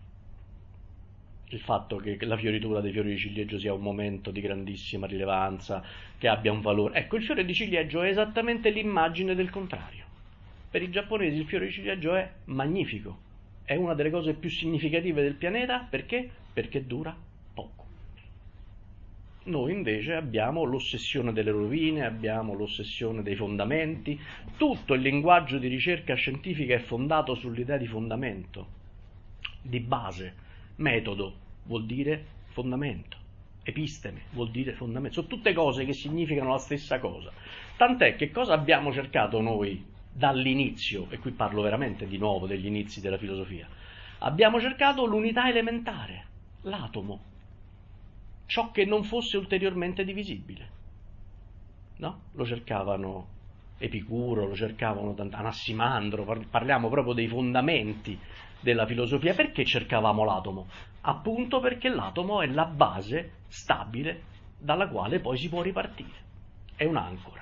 Il fatto che la fioritura dei fiori di ciliegio sia un momento di grandissima rilevanza, che abbia un valore. Ecco, il fiore di ciliegio è esattamente l'immagine del contrario. Per i giapponesi il fiore di ciliegio è magnifico, è una delle cose più significative del pianeta, perché? Perché dura poco. Noi invece abbiamo l'ossessione delle rovine, abbiamo l'ossessione dei fondamenti, tutto il linguaggio di ricerca scientifica è fondato sull'idea di fondamento, di base. Metodo vuol dire fondamento, episteme vuol dire fondamento, sono tutte cose che significano la stessa cosa. Tant'è che cosa abbiamo cercato noi dall'inizio, e qui parlo veramente di nuovo degli inizi della filosofia, abbiamo cercato l'unità elementare, l'atomo, ciò che non fosse ulteriormente divisibile, no? Lo cercavano Epicuro, lo cercavano Anassimandro, parliamo proprio dei fondamenti della filosofia. Perché cercavamo l'atomo? Appunto perché l'atomo è la base stabile dalla quale poi si può ripartire, è un'ancora.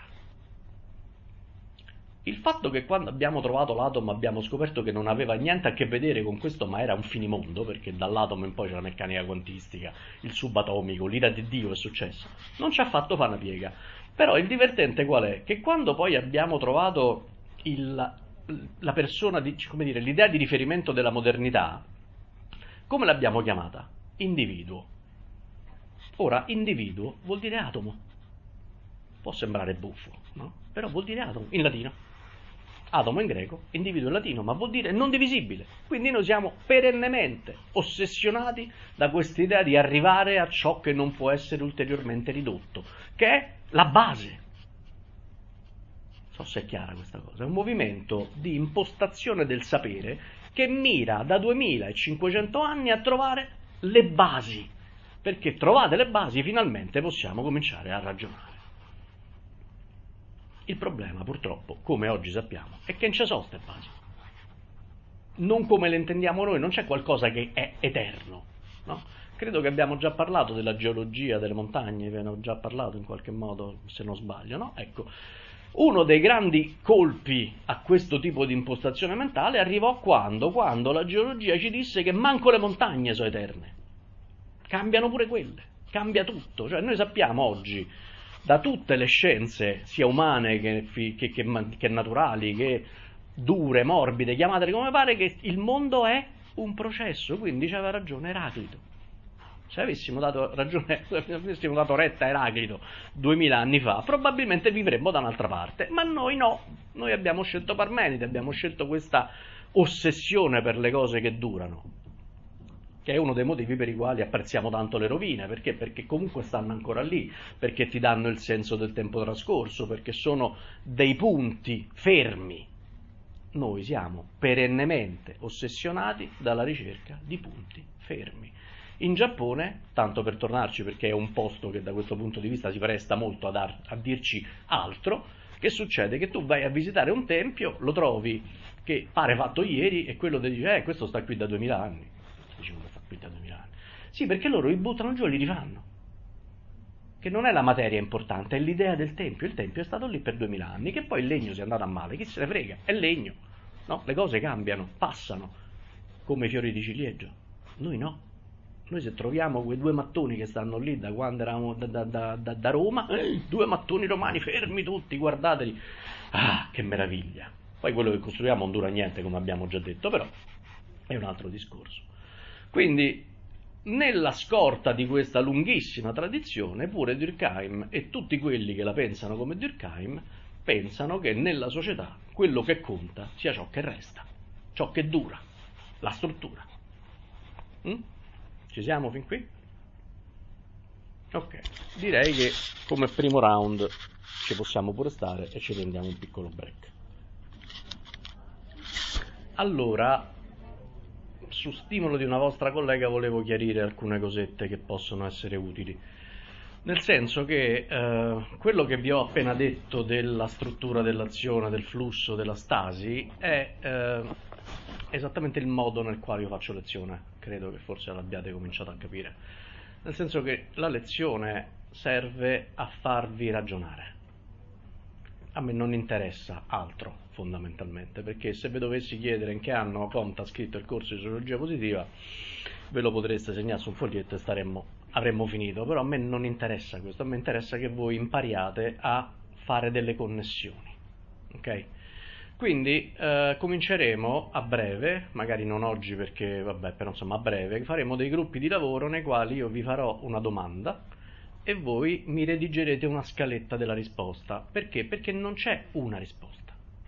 Il fatto che quando abbiamo trovato l'atomo abbiamo scoperto che non aveva niente a che vedere con questo, ma era un finimondo, perché dall'atomo in poi c'è la meccanica quantistica, il subatomico, l'ira di Dio è successo, non ci ha fatto fare una piega. Però il divertente qual è? Che quando poi abbiamo trovato la persona, come dire, l'idea di riferimento della modernità, come l'abbiamo chiamata? Individuo. Ora, individuo vuol dire atomo. Può sembrare buffo, no? Però vuol dire atomo, in latino. Atomo in greco, individuo in latino, ma vuol dire non divisibile. Quindi noi siamo perennemente ossessionati da quest'idea di arrivare a ciò che non può essere ulteriormente ridotto, che è la base. Non so se è chiara questa cosa. È un movimento di impostazione del sapere che mira da 2500 anni a trovare le basi, perché trovate le basi finalmente possiamo cominciare a ragionare. Il problema, purtroppo, come oggi sappiamo, è che non ci sono queste basi. Non come le intendiamo noi, non c'è qualcosa che è eterno, no? Credo che abbiamo già parlato della geologia delle montagne, ve ne ho già parlato in qualche modo, se non sbaglio, no? Ecco, uno dei grandi colpi a questo tipo di impostazione mentale arrivò quando la geologia ci disse che manco le montagne sono eterne. Cambiano pure quelle, cambia tutto. Cioè noi sappiamo oggi, da tutte le scienze, sia umane che naturali, che dure, morbide, chiamatele come pare, che il mondo è un processo, quindi c'aveva ragione Eraclito. Se avessimo dato retta a Eraclito 2000 anni fa, probabilmente vivremmo da un'altra parte, ma noi no, noi abbiamo scelto Parmenide, abbiamo scelto questa ossessione per le cose che durano, che è uno dei motivi per i quali apprezziamo tanto le rovine, perché comunque stanno ancora lì, perché ti danno il senso del tempo trascorso, perché sono dei punti fermi. Noi siamo perennemente ossessionati dalla ricerca di punti fermi. In Giappone, tanto per tornarci, perché è un posto che da questo punto di vista si presta molto a dirci altro, che succede? Che tu vai a visitare un tempio, lo trovi che pare fatto ieri e quello ti dice questo sta qui da 2000 anni. Dici, come sta qui da 2000 anni? Sì, perché loro li buttano giù e li rifanno. Che non è la materia importante, è l'idea del tempio. Il tempio è stato lì per 2000 anni, che poi il legno sia andato a male, chi se ne frega, è legno. No, le cose cambiano, passano, come i fiori di ciliegio. Noi no. Noi se troviamo quei due mattoni che stanno lì da quando eravamo da Roma, 2 mattoni romani fermi tutti, guardateli, che meraviglia. Poi quello che costruiamo non dura niente, come abbiamo già detto, però è un altro discorso. Quindi, nella scorta di questa lunghissima tradizione, pure Durkheim e tutti quelli che la pensano come Durkheim pensano che nella società quello che conta sia ciò che resta, ciò che dura, la struttura. Ci siamo fin qui? Ok, direi che come primo round ci possiamo pure stare e ci prendiamo un piccolo break. Allora, su stimolo di una vostra collega volevo chiarire alcune cosette che possono essere utili. Nel senso che quello che vi ho appena detto della struttura dell'azione, del flusso, della stasi, è esattamente il modo nel quale io faccio lezione. Credo che forse l'abbiate cominciato a capire. Nel senso che la lezione serve a farvi ragionare. A me non interessa altro, fondamentalmente, perché se vi dovessi chiedere in che anno Comte ha scritto il corso di sociologia positiva, ve lo potreste segnare su un foglietto e avremmo finito, però a me non interessa questo, a me interessa che voi impariate a fare delle connessioni, ok? Quindi cominceremo a breve, magari non oggi perché vabbè, però insomma a breve, faremo dei gruppi di lavoro nei quali io vi farò una domanda e voi mi redigerete una scaletta della risposta. Perché? Perché non c'è una risposta.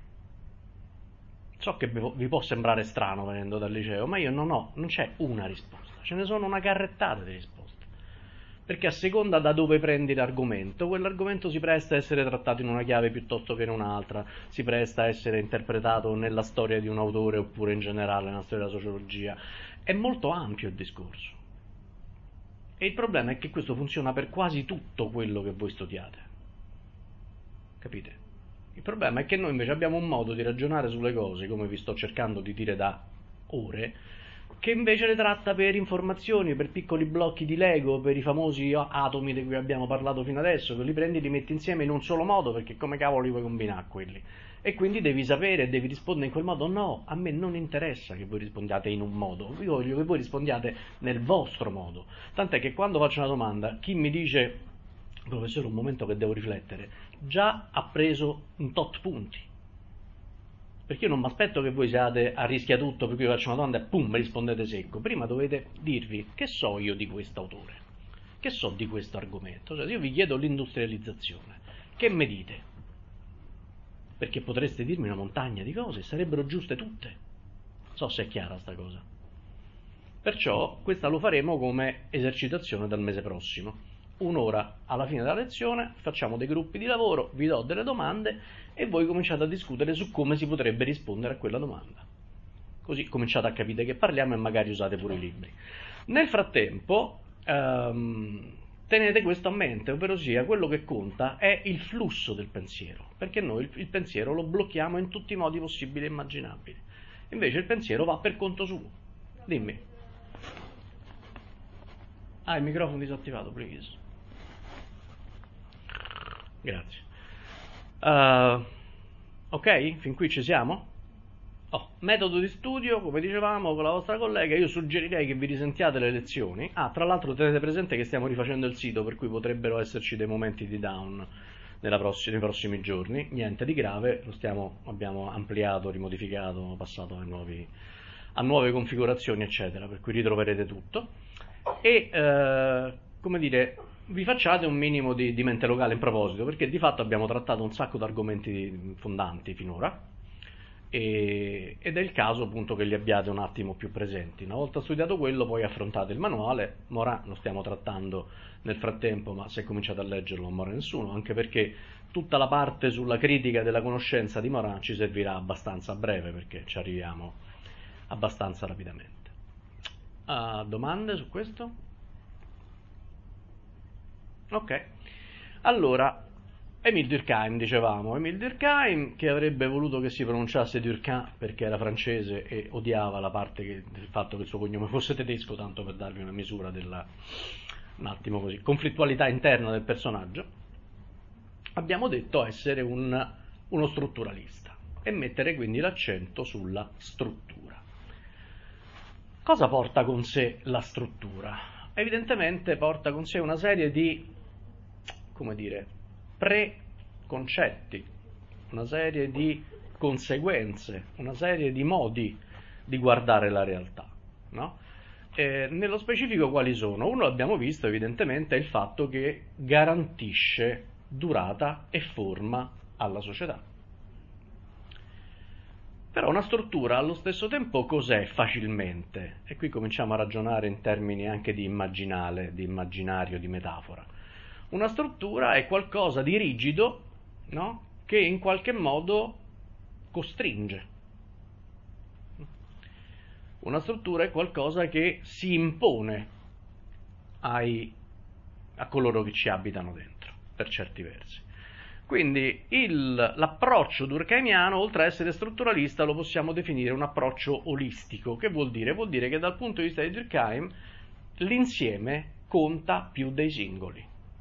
So che vi può sembrare strano venendo dal liceo, ma io non c'è una risposta, ce ne sono una carrettata di risposte. Perché a seconda da dove prendi l'argomento, quell'argomento si presta a essere trattato in una chiave piuttosto che in un'altra, si presta a essere interpretato nella storia di un autore oppure in generale nella storia della sociologia. È molto ampio il discorso. E il problema è che questo funziona per quasi tutto quello che voi studiate. Capite? Il problema è che noi invece abbiamo un modo di ragionare sulle cose, come vi sto cercando di dire da ore, che invece le tratta per informazioni, per piccoli blocchi di Lego, per i famosi atomi di cui abbiamo parlato fino adesso, che li prendi e li metti insieme in un solo modo, perché come cavolo li puoi combinare quelli? E quindi devi sapere e devi rispondere in quel modo. No, a me non interessa che voi rispondiate in un modo, io voglio che voi rispondiate nel vostro modo. Tant'è che quando faccio una domanda, chi mi dice, professore, un momento che devo riflettere, già ha preso un tot punti. Perché io non mi aspetto che voi siate a rischia tutto, per cui io faccio una domanda e pum, mi rispondete secco. Prima dovete dirvi che so io di questo autore, che so di questo argomento. Cioè, io vi chiedo l'industrializzazione, che mi dite? Perché potreste dirmi una montagna di cose, sarebbero giuste tutte. Non so se è chiara sta cosa. Perciò questa lo faremo come esercitazione dal mese prossimo. Un'ora alla fine della lezione, facciamo dei gruppi di lavoro, vi do delle domande e voi cominciate a discutere su come si potrebbe rispondere a quella domanda. Così cominciate a capire che parliamo e magari usate pure i libri. Nel frattempo, tenete questo a mente, ovvero sia quello che conta è il flusso del pensiero, perché noi il pensiero lo blocchiamo in tutti i modi possibili e immaginabili. Invece il pensiero va per conto suo. Dimmi. Il microfono disattivato, please. Grazie. Ok, fin qui ci siamo? Metodo di studio, come dicevamo con la vostra collega, io suggerirei che vi risentiate le lezioni. Tra l'altro tenete presente che stiamo rifacendo il sito, per cui potrebbero esserci dei momenti di down nei prossimi giorni. Niente di grave, abbiamo ampliato, rimodificato, passato a nuove configurazioni, eccetera, per cui ritroverete tutto. E, come dire, vi facciate un minimo di mente locale in proposito, perché di fatto abbiamo trattato un sacco di argomenti fondanti finora, ed è il caso appunto che li abbiate un attimo più presenti. Una volta studiato quello, poi affrontate il manuale. Morin lo stiamo trattando nel frattempo, ma se cominciate a leggerlo non muore nessuno, anche perché tutta la parte sulla critica della conoscenza di Morin ci servirà abbastanza a breve, perché ci arriviamo abbastanza rapidamente. Domande su questo? Ok, allora Émile Durkheim, dicevamo, Émile Durkheim, che avrebbe voluto che si pronunciasse Durkheim perché era francese e odiava del fatto che il suo cognome fosse tedesco, tanto per darvi una misura della, un attimo così, conflittualità interna del personaggio. Abbiamo detto essere uno strutturalista e mettere quindi l'accento sulla struttura. Cosa porta con sé la struttura? Evidentemente porta con sé una serie di, come dire, preconcetti, una serie di conseguenze, una serie di modi di guardare la realtà, no? Nello specifico quali sono? Uno, abbiamo visto evidentemente, è il fatto che garantisce durata e forma alla società. Però una struttura allo stesso tempo cos'è facilmente? E qui cominciamo a ragionare in termini anche di immaginale, di immaginario, di metafora. Una struttura è qualcosa di rigido, no? Che in qualche modo costringe. Una struttura è qualcosa che si impone a coloro che ci abitano dentro, per certi versi. Quindi l'approccio durkheimiano, oltre a essere strutturalista, lo possiamo definire un approccio olistico. Che vuol dire? Vuol dire che dal punto di vista di Durkheim l'insieme conta più dei singoli.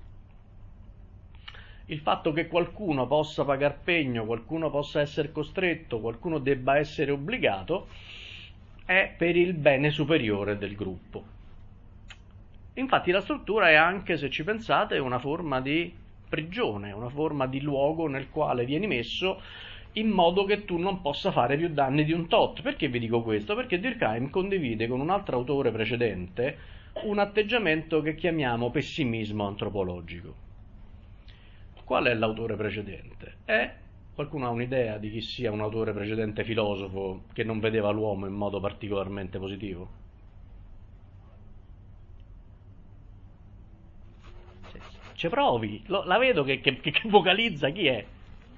Il fatto che qualcuno possa pagar pegno, qualcuno possa essere costretto, qualcuno debba essere obbligato, è per il bene superiore del gruppo. Infatti la struttura è anche, se ci pensate, una forma di prigione, una forma di luogo nel quale vieni messo in modo che tu non possa fare più danni di un tot. Perché vi dico questo? Perché Durkheim condivide con un altro autore precedente un atteggiamento che chiamiamo pessimismo antropologico. Qual è l'autore precedente? Qualcuno ha un'idea di chi sia un autore precedente filosofo che non vedeva l'uomo in modo particolarmente positivo? Ci provi, la vedo che vocalizza. Chi è?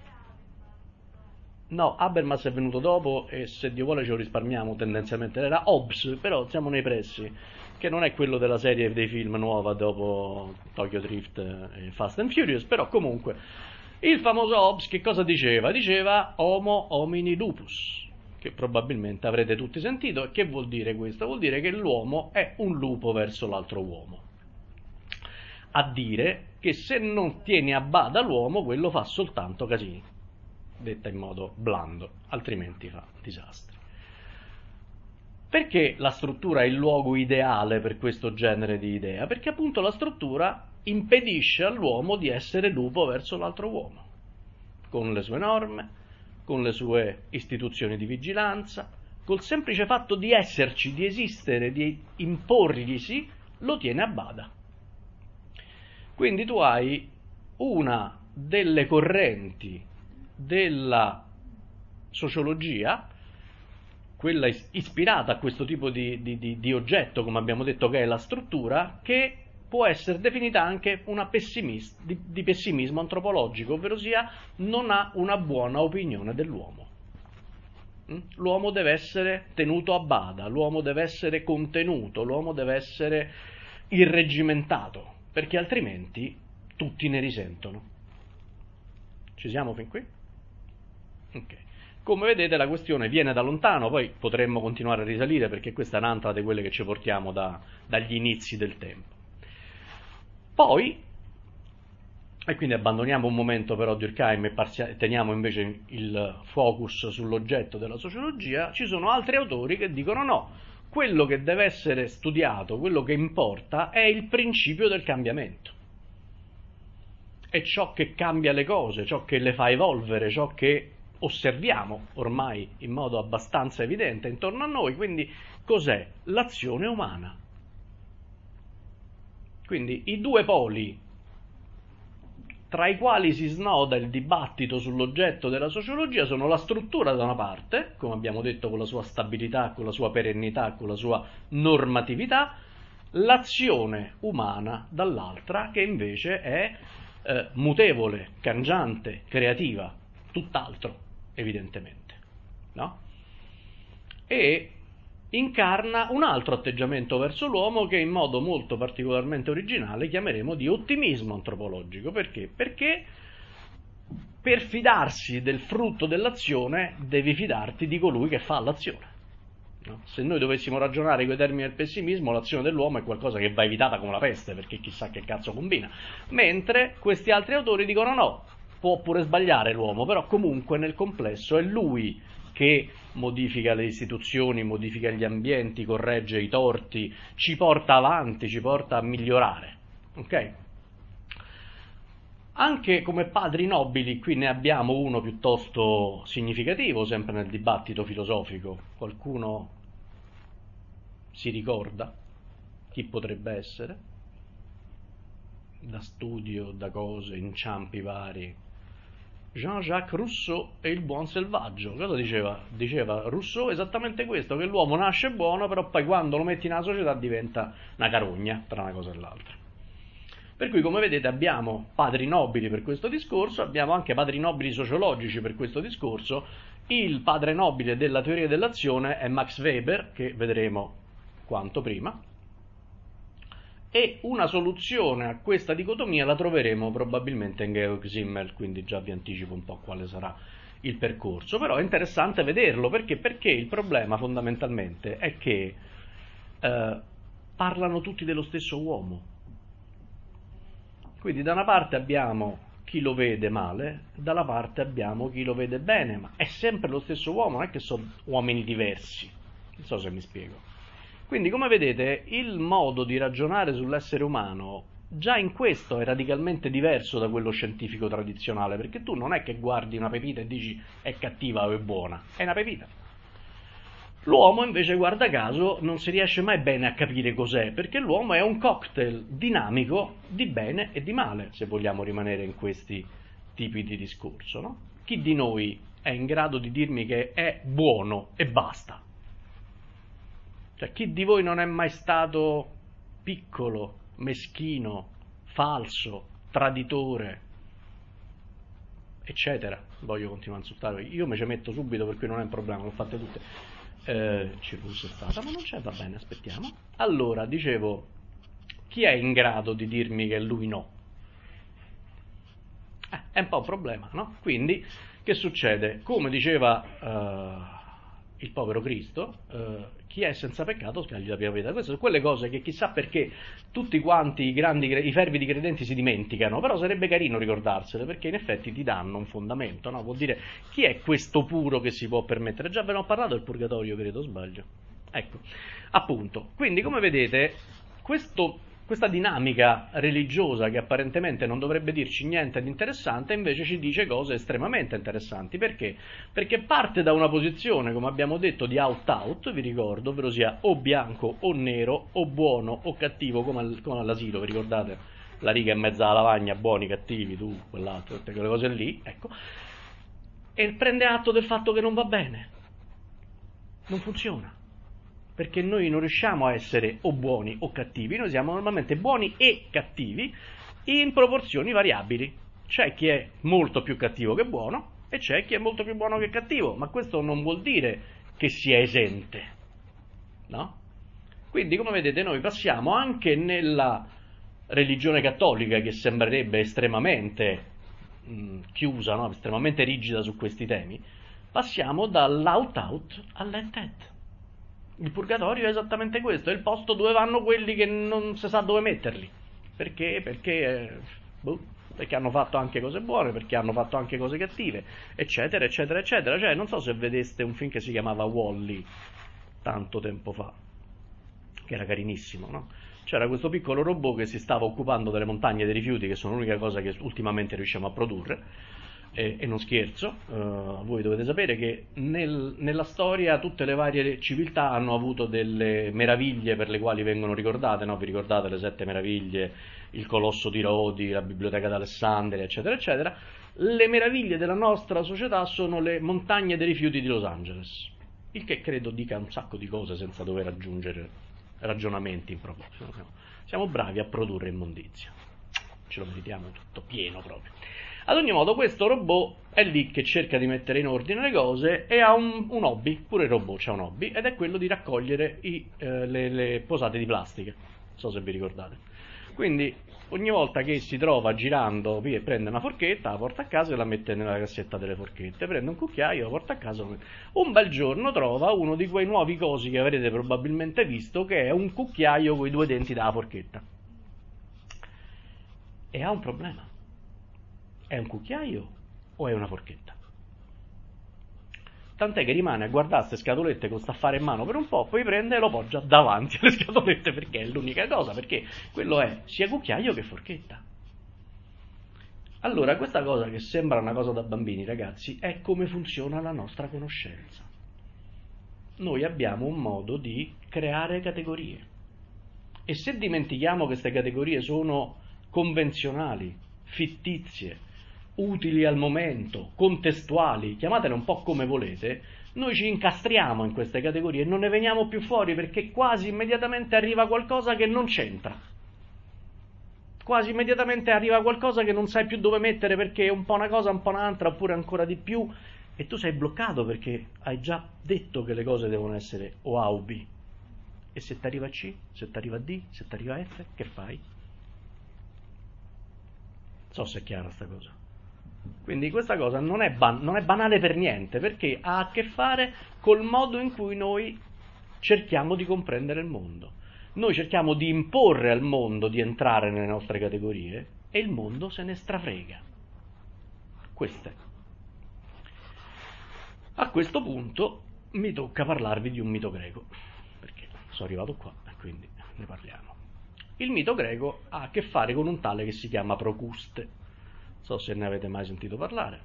No, Habermas è venuto dopo e se Dio vuole ce lo risparmiamo tendenzialmente. Era Hobbes, però siamo nei pressi, che non è quello della serie dei film nuova dopo Tokyo Drift e Fast and Furious, però comunque il famoso Hobbes che cosa diceva? Diceva Homo homini lupus, che probabilmente avrete tutti sentito. E che vuol dire questo? Vuol dire che l'uomo è un lupo verso l'altro uomo. A dire che se non tieni a bada l'uomo, quello fa soltanto casini, detta in modo blando, altrimenti fa disastri. Perché la struttura è il luogo ideale per questo genere di idea? Perché appunto la struttura impedisce all'uomo di essere lupo verso l'altro uomo, con le sue norme, con le sue istituzioni di vigilanza, col semplice fatto di esserci, di esistere, di imporglisi, lo tiene a bada. Quindi tu hai una delle correnti della sociologia, quella ispirata a questo tipo di oggetto, come abbiamo detto, che è la struttura, che può essere definita anche di pessimismo antropologico, ovvero sia non ha una buona opinione dell'uomo. L'uomo deve essere tenuto a bada, l'uomo deve essere contenuto, l'uomo deve essere irregimentato, perché altrimenti tutti ne risentono. Ci siamo fin qui? Ok. Come vedete la questione viene da lontano, poi potremmo continuare a risalire perché questa è un'altra di quelle che ci portiamo dagli inizi del tempo. Poi, e quindi abbandoniamo un momento però Durkheim e teniamo invece il focus sull'oggetto della sociologia, ci sono altri autori che dicono no, quello che deve essere studiato, quello che importa è il principio del cambiamento. È ciò che cambia le cose, ciò che le fa evolvere, ciò che osserviamo ormai in modo abbastanza evidente intorno a noi. Quindi cos'è? L'azione umana. Quindi i due poli tra i quali si snoda il dibattito sull'oggetto della sociologia sono la struttura da una parte, come abbiamo detto, con la sua stabilità, con la sua perennità, con la sua normatività, l'azione umana dall'altra, che invece è mutevole, cangiante, creativa, tutt'altro, evidentemente, no? E incarna un altro atteggiamento verso l'uomo che in modo molto particolarmente originale chiameremo di ottimismo antropologico. Perché? Perché per fidarsi del frutto dell'azione devi fidarti di colui che fa l'azione. No? Se noi dovessimo ragionare con i termini del pessimismo, l'azione dell'uomo è qualcosa che va evitata come la peste, perché chissà che cazzo combina. Mentre questi altri autori dicono no, può pure sbagliare l'uomo, però comunque nel complesso è lui che modifica le istituzioni, modifica gli ambienti, corregge i torti, ci porta avanti, ci porta a migliorare. Ok? Anche come padri nobili qui ne abbiamo uno piuttosto significativo, sempre nel dibattito filosofico. Qualcuno si ricorda chi potrebbe essere? Da studio, da cose, inciampi vari. Jean-Jacques Rousseau e il buon selvaggio. Cosa diceva? Diceva Rousseau esattamente questo, che l'uomo nasce buono, però poi quando lo metti nella società diventa una carogna, tra una cosa e l'altra. Per cui, come vedete, abbiamo padri nobili per questo discorso, abbiamo anche padri nobili sociologici per questo discorso. Il padre nobile della teoria dell'azione è Max Weber, che vedremo quanto prima, e una soluzione a questa dicotomia la troveremo probabilmente in Georg Simmel, quindi già vi anticipo un po' quale sarà il percorso. Però è interessante vederlo, perché il problema fondamentalmente è che parlano tutti dello stesso uomo. Quindi da una parte abbiamo chi lo vede male, dalla parte abbiamo chi lo vede bene, ma è sempre lo stesso uomo, non è che sono uomini diversi, non so se mi spiego. Quindi, come vedete, il modo di ragionare sull'essere umano già in questo è radicalmente diverso da quello scientifico tradizionale, perché tu non è che guardi una pepita e dici è cattiva o è buona, è una pepita. L'uomo invece, guarda caso, non si riesce mai bene a capire cos'è, perché l'uomo è un cocktail dinamico di bene e di male, se vogliamo rimanere in questi tipi di discorso, no? Chi di noi è in grado di dirmi che è buono e basta? Cioè, chi di voi non è mai stato piccolo, meschino, falso, traditore, eccetera? Voglio continuare a insultare, io me ci metto subito, per cui non è un problema, l'ho fatte tutte. Circus è stata, ma non c'è, va bene, aspettiamo. Allora, dicevo, chi è in grado di dirmi che lui no? È un po' un problema, no? Quindi, che succede? Come diceva il povero Cristo, chi è senza peccato scagli la prima pietra. Queste sono quelle cose che chissà perché tutti quanti i fervidi credenti si dimenticano, però sarebbe carino ricordarsele, perché in effetti ti danno un fondamento, no? Vuol dire, chi è questo puro che si può permettere? Già ve ne ho parlato del purgatorio, credo, sbaglio. Ecco, appunto. Quindi, come vedete, questa dinamica religiosa che apparentemente non dovrebbe dirci niente di interessante, invece ci dice cose estremamente interessanti. Perché? Perché parte da una posizione, come abbiamo detto, di out-out, vi ricordo, ovvero sia o bianco o nero, o buono o cattivo, come all'asilo, vi ricordate? La riga in mezzo alla lavagna, buoni, cattivi, tu, quell'altro, tutte quelle cose lì, ecco. E prende atto del fatto che non va bene, non funziona. Perché noi non riusciamo a essere o buoni o cattivi, noi siamo normalmente buoni e cattivi in proporzioni variabili. C'è chi è molto più cattivo che buono e c'è chi è molto più buono che cattivo, ma questo non vuol dire che sia esente, no? Quindi, come vedete, noi passiamo anche nella religione cattolica che sembrerebbe estremamente chiusa, no? Estremamente rigida su questi temi, passiamo dall'out-out all'ent-et. Il purgatorio è esattamente questo, è il posto dove vanno quelli che non si sa dove metterli. Perché? Perché hanno fatto anche cose buone, perché hanno fatto anche cose cattive, eccetera, eccetera, eccetera. Cioè, non so se vedeste un film che si chiamava Wall-E tanto tempo fa, che era carinissimo, no? C'era questo piccolo robot che si stava occupando delle montagne dei rifiuti, che sono l'unica cosa che ultimamente riusciamo a produrre, e non scherzo. Voi dovete sapere che nella storia tutte le varie civiltà hanno avuto delle meraviglie per le quali vengono ricordate, no? Vi ricordate le 7 meraviglie, il colosso di Rodi, la biblioteca d'Alessandria, eccetera, eccetera. Le meraviglie della nostra società sono le montagne dei rifiuti di Los Angeles, il che credo dica un sacco di cose senza dover aggiungere ragionamenti in proposito. Siamo bravi a produrre immondizia, ce lo meritiamo tutto, pieno proprio. Ad ogni modo, questo robot è lì che cerca di mettere in ordine le cose e ha un hobby, pure il robot ha un hobby, ed è quello di raccogliere le posate di plastica, non so se vi ricordate. Quindi ogni volta che si trova girando, prende una forchetta, la porta a casa e la mette nella cassetta delle forchette, prende un cucchiaio, la porta a casa. Un bel giorno trova uno di quei nuovi cosi che avrete probabilmente visto, che è un cucchiaio con i 2 denti dalla forchetta. E ha un problema. È un cucchiaio o è una forchetta? Tant'è che rimane a guardare queste scatolette con staffare in mano per un po', poi prende e lo poggia davanti alle scatolette, perché è l'unica cosa, perché quello è sia cucchiaio che forchetta. Allora, questa cosa che sembra una cosa da bambini, ragazzi, è come funziona la nostra conoscenza. Noi abbiamo un modo di creare categorie, e se dimentichiamo che queste categorie sono convenzionali, fittizie, utili al momento, contestuali, chiamatele un po' come volete, noi ci incastriamo in queste categorie e non ne veniamo più fuori, perché quasi immediatamente arriva qualcosa che non c'entra. Quasi immediatamente arriva qualcosa che non sai più dove mettere, perché è un po' una cosa, un po' un'altra, oppure ancora di più, e tu sei bloccato perché hai già detto che le cose devono essere o A o B. E se ti arriva C, se ti arriva D, se ti arriva F, che fai? Non so se è chiara sta cosa. Quindi questa cosa non è banale per niente, perché ha a che fare col modo in cui noi cerchiamo di comprendere il mondo. Noi cerchiamo di imporre al mondo di entrare nelle nostre categorie e il mondo se ne strafrega. Questo è. A questo punto mi tocca parlarvi di un mito greco, perché sono arrivato qua e quindi ne parliamo. Il mito greco ha a che fare con un tale che si chiama Procuste. Non so se ne avete mai sentito parlare.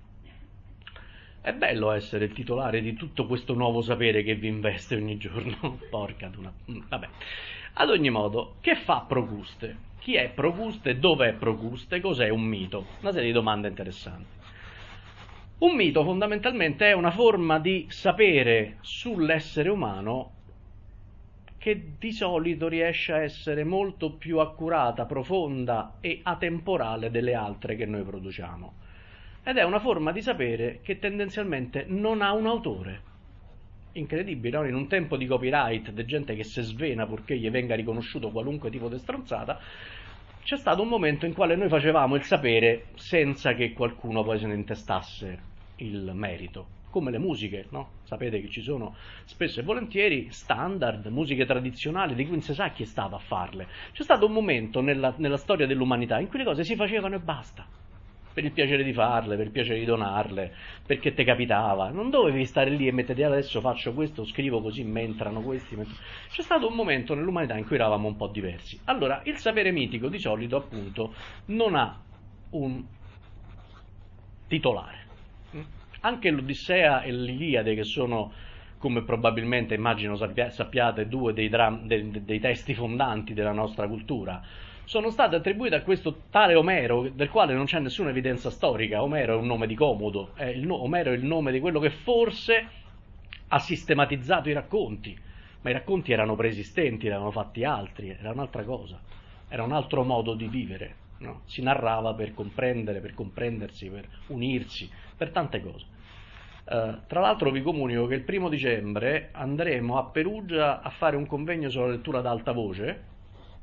È bello essere il titolare di tutto questo nuovo sapere che vi investe ogni giorno. Porca d'una... Vabbè. Ad ogni modo, che fa Procuste? Chi è Procuste? Dov'è Procuste? Cos'è un mito? Una serie di domande interessanti. Un mito fondamentalmente è una forma di sapere sull'essere umano che di solito riesce a essere molto più accurata, profonda e atemporale delle altre che noi produciamo. Ed è una forma di sapere che tendenzialmente non ha un autore. Incredibile, no? In un tempo di copyright, di gente che si svena purché gli venga riconosciuto qualunque tipo di stronzata, c'è stato un momento in quale noi facevamo il sapere senza che qualcuno poi se ne intestasse il merito. Come le musiche, no? Sapete che ci sono spesso e volentieri standard, musiche tradizionali di cui non si sa chi stava a farle. C'è stato un momento nella storia dell'umanità in cui le cose si facevano e basta, per il piacere di farle, per il piacere di donarle, perché te capitava. Non dovevi stare lì e mettere adesso faccio questo, scrivo così, mi entrano questi. C'è stato un momento nell'umanità in cui eravamo un po' diversi. Allora, il sapere mitico di solito, appunto, non ha un titolare. Anche l'Odissea e l'Iliade, che sono, come probabilmente immagino sappiate, 2 dei testi fondanti della nostra cultura, sono state attribuite a questo tale Omero, del quale non c'è nessuna evidenza storica. Omero è un nome di Comodo, Omero è il nome di quello che forse ha sistematizzato i racconti, ma i racconti erano preesistenti, erano fatti altri, era un'altra cosa, era un altro modo di vivere, no? Si narrava per comprendere, per comprendersi, per unirsi, per tante cose. Tra l'altro vi comunico che il 1° dicembre andremo a Perugia a fare un convegno sulla lettura ad alta voce,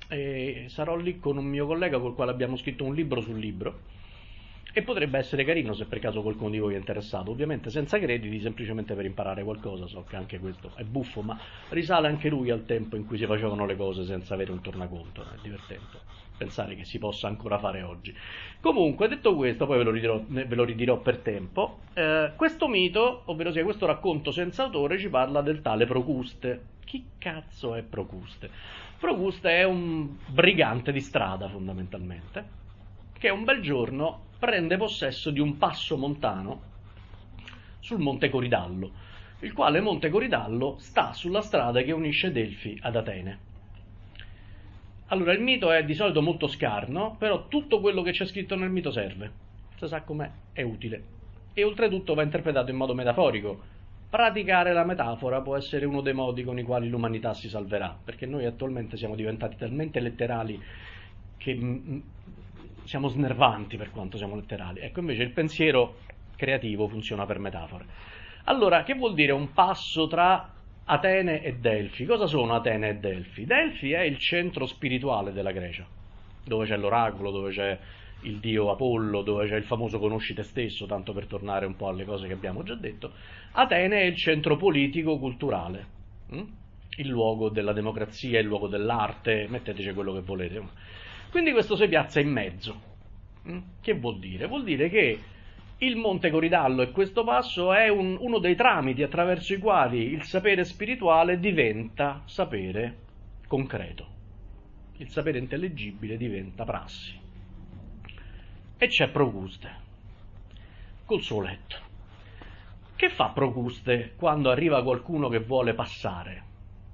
e sarò lì con un mio collega col quale abbiamo scritto un libro sul libro e potrebbe essere carino se per caso qualcuno di voi è interessato, ovviamente senza crediti, semplicemente per imparare qualcosa. So che anche questo è buffo, ma risale anche lui al tempo in cui si facevano le cose senza avere un tornaconto. È divertente pensare che si possa ancora fare oggi. Comunque, detto questo, poi ve lo ridirò per tempo. Questo mito, ovvero sia questo racconto senza autore, ci parla del tale Procuste. Chi cazzo è Procuste? Procuste è un brigante di strada, fondamentalmente, che un bel giorno prende possesso di un passo montano sul Monte Coridallo, il quale Monte Coridallo sta sulla strada che unisce Delfi ad Atene. Allora, il mito è di solito molto scarno, però tutto quello che c'è scritto nel mito serve. Si sa com'è, è utile. E oltretutto va interpretato in modo metaforico. Praticare la metafora può essere uno dei modi con i quali l'umanità si salverà, perché noi attualmente siamo diventati talmente letterali che siamo snervanti per quanto siamo letterali. Ecco, invece il pensiero creativo funziona per metafore. Allora, che vuol dire un passo tra Atene e Delfi? Cosa sono Atene e Delfi? Delfi è il centro spirituale della Grecia, dove c'è l'oracolo, dove c'è il dio Apollo, dove c'è il famoso conosci te stesso, tanto per tornare un po' alle cose che abbiamo già detto. Atene è il centro politico-culturale, il luogo della democrazia, il luogo dell'arte, metteteci quello che volete. Quindi questo si piazza in mezzo. Che vuol dire? Vuol dire che il Monte Coridallo e questo passo è uno dei tramiti attraverso i quali il sapere spirituale diventa sapere concreto. Il sapere intelligibile diventa prassi. E c'è Procuste, col suo letto. Che fa Procuste quando arriva qualcuno che vuole passare?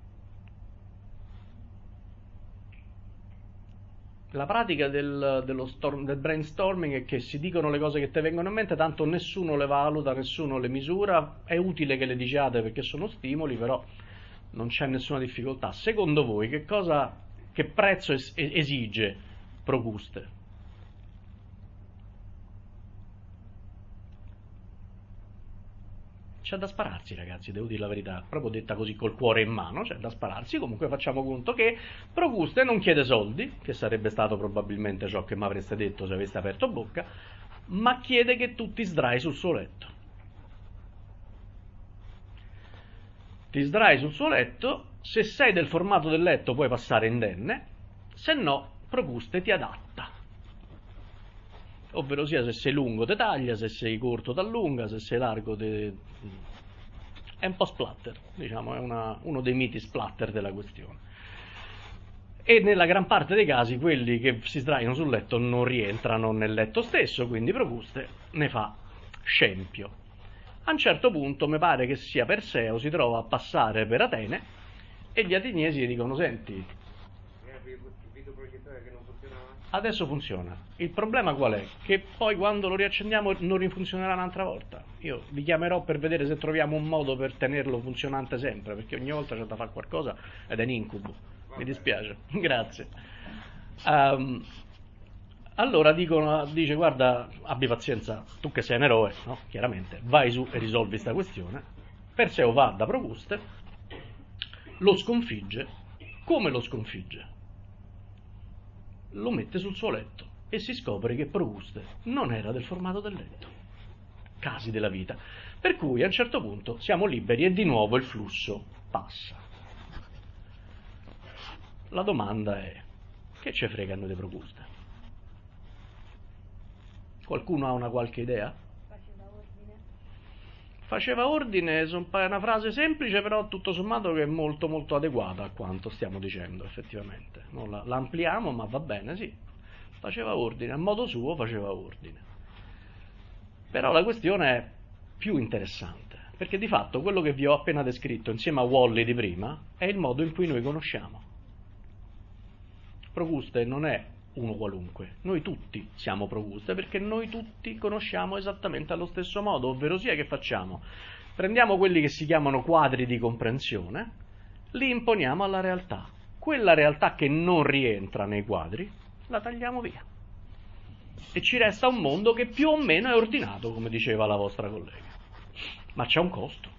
La pratica del brainstorming è che si dicono le cose che ti vengono in mente, tanto nessuno le valuta, nessuno le misura, è utile che le diciate perché sono stimoli, però non c'è nessuna difficoltà. Secondo voi che prezzo esige Procuste? C'è da spararsi, ragazzi, devo dire la verità, proprio detta così col cuore in mano, c'è da spararsi. Comunque facciamo conto che Procuste non chiede soldi, che sarebbe stato probabilmente ciò che mi avreste detto se aveste aperto bocca, ma chiede che tu ti sdrai sul suo letto. Ti sdrai sul suo letto, se sei del formato del letto puoi passare indenne, se no Procuste ti adatta. Ovvero sia, se sei lungo te taglia, se sei corto t'allunga, se sei largo è un po' splatter, diciamo, è uno dei miti splatter della questione. E nella gran parte dei casi quelli che si sdraiano sul letto non rientrano nel letto stesso, quindi Procuste ne fa scempio. A un certo punto mi pare che sia Perseo si trova a passare per Atene e gli ateniesi gli dicono: senti, adesso funziona. Il problema qual è? Che poi quando lo riaccendiamo non rifunzionerà un'altra volta. Io vi chiamerò per vedere se troviamo un modo per tenerlo funzionante sempre, perché ogni volta c'è da fare qualcosa ed è un incubo. Mi dispiace. Grazie. Allora dice: guarda, abbi pazienza, tu che sei un eroe, no? Chiaramente, vai su e risolvi questa questione. Perseo va da Procuste, lo sconfigge. Come lo sconfigge? Lo mette sul suo letto e si scopre che Procuste non era del formato del letto. Casi della vita. Per cui a un certo punto siamo liberi e di nuovo il flusso passa. La domanda è: che ce fregano di Procuste? Qualcuno ha una qualche idea? Faceva ordine, è una frase semplice, però tutto sommato che è molto molto adeguata a quanto stiamo dicendo, effettivamente. Non la ampliamo, ma va bene, sì. Faceva ordine, a modo suo faceva ordine. Però la questione è più interessante, perché di fatto quello che vi ho appena descritto insieme a Wall-E di prima è il modo in cui noi conosciamo. Procuste non è uno qualunque, noi tutti siamo Procuste, perché noi tutti conosciamo esattamente allo stesso modo, ovvero sia che facciamo? Prendiamo quelli che si chiamano quadri di comprensione, li imponiamo alla realtà. Quella realtà che non rientra nei quadri, la tagliamo via. E ci resta un mondo che più o meno è ordinato, come diceva la vostra collega. Ma c'è un costo.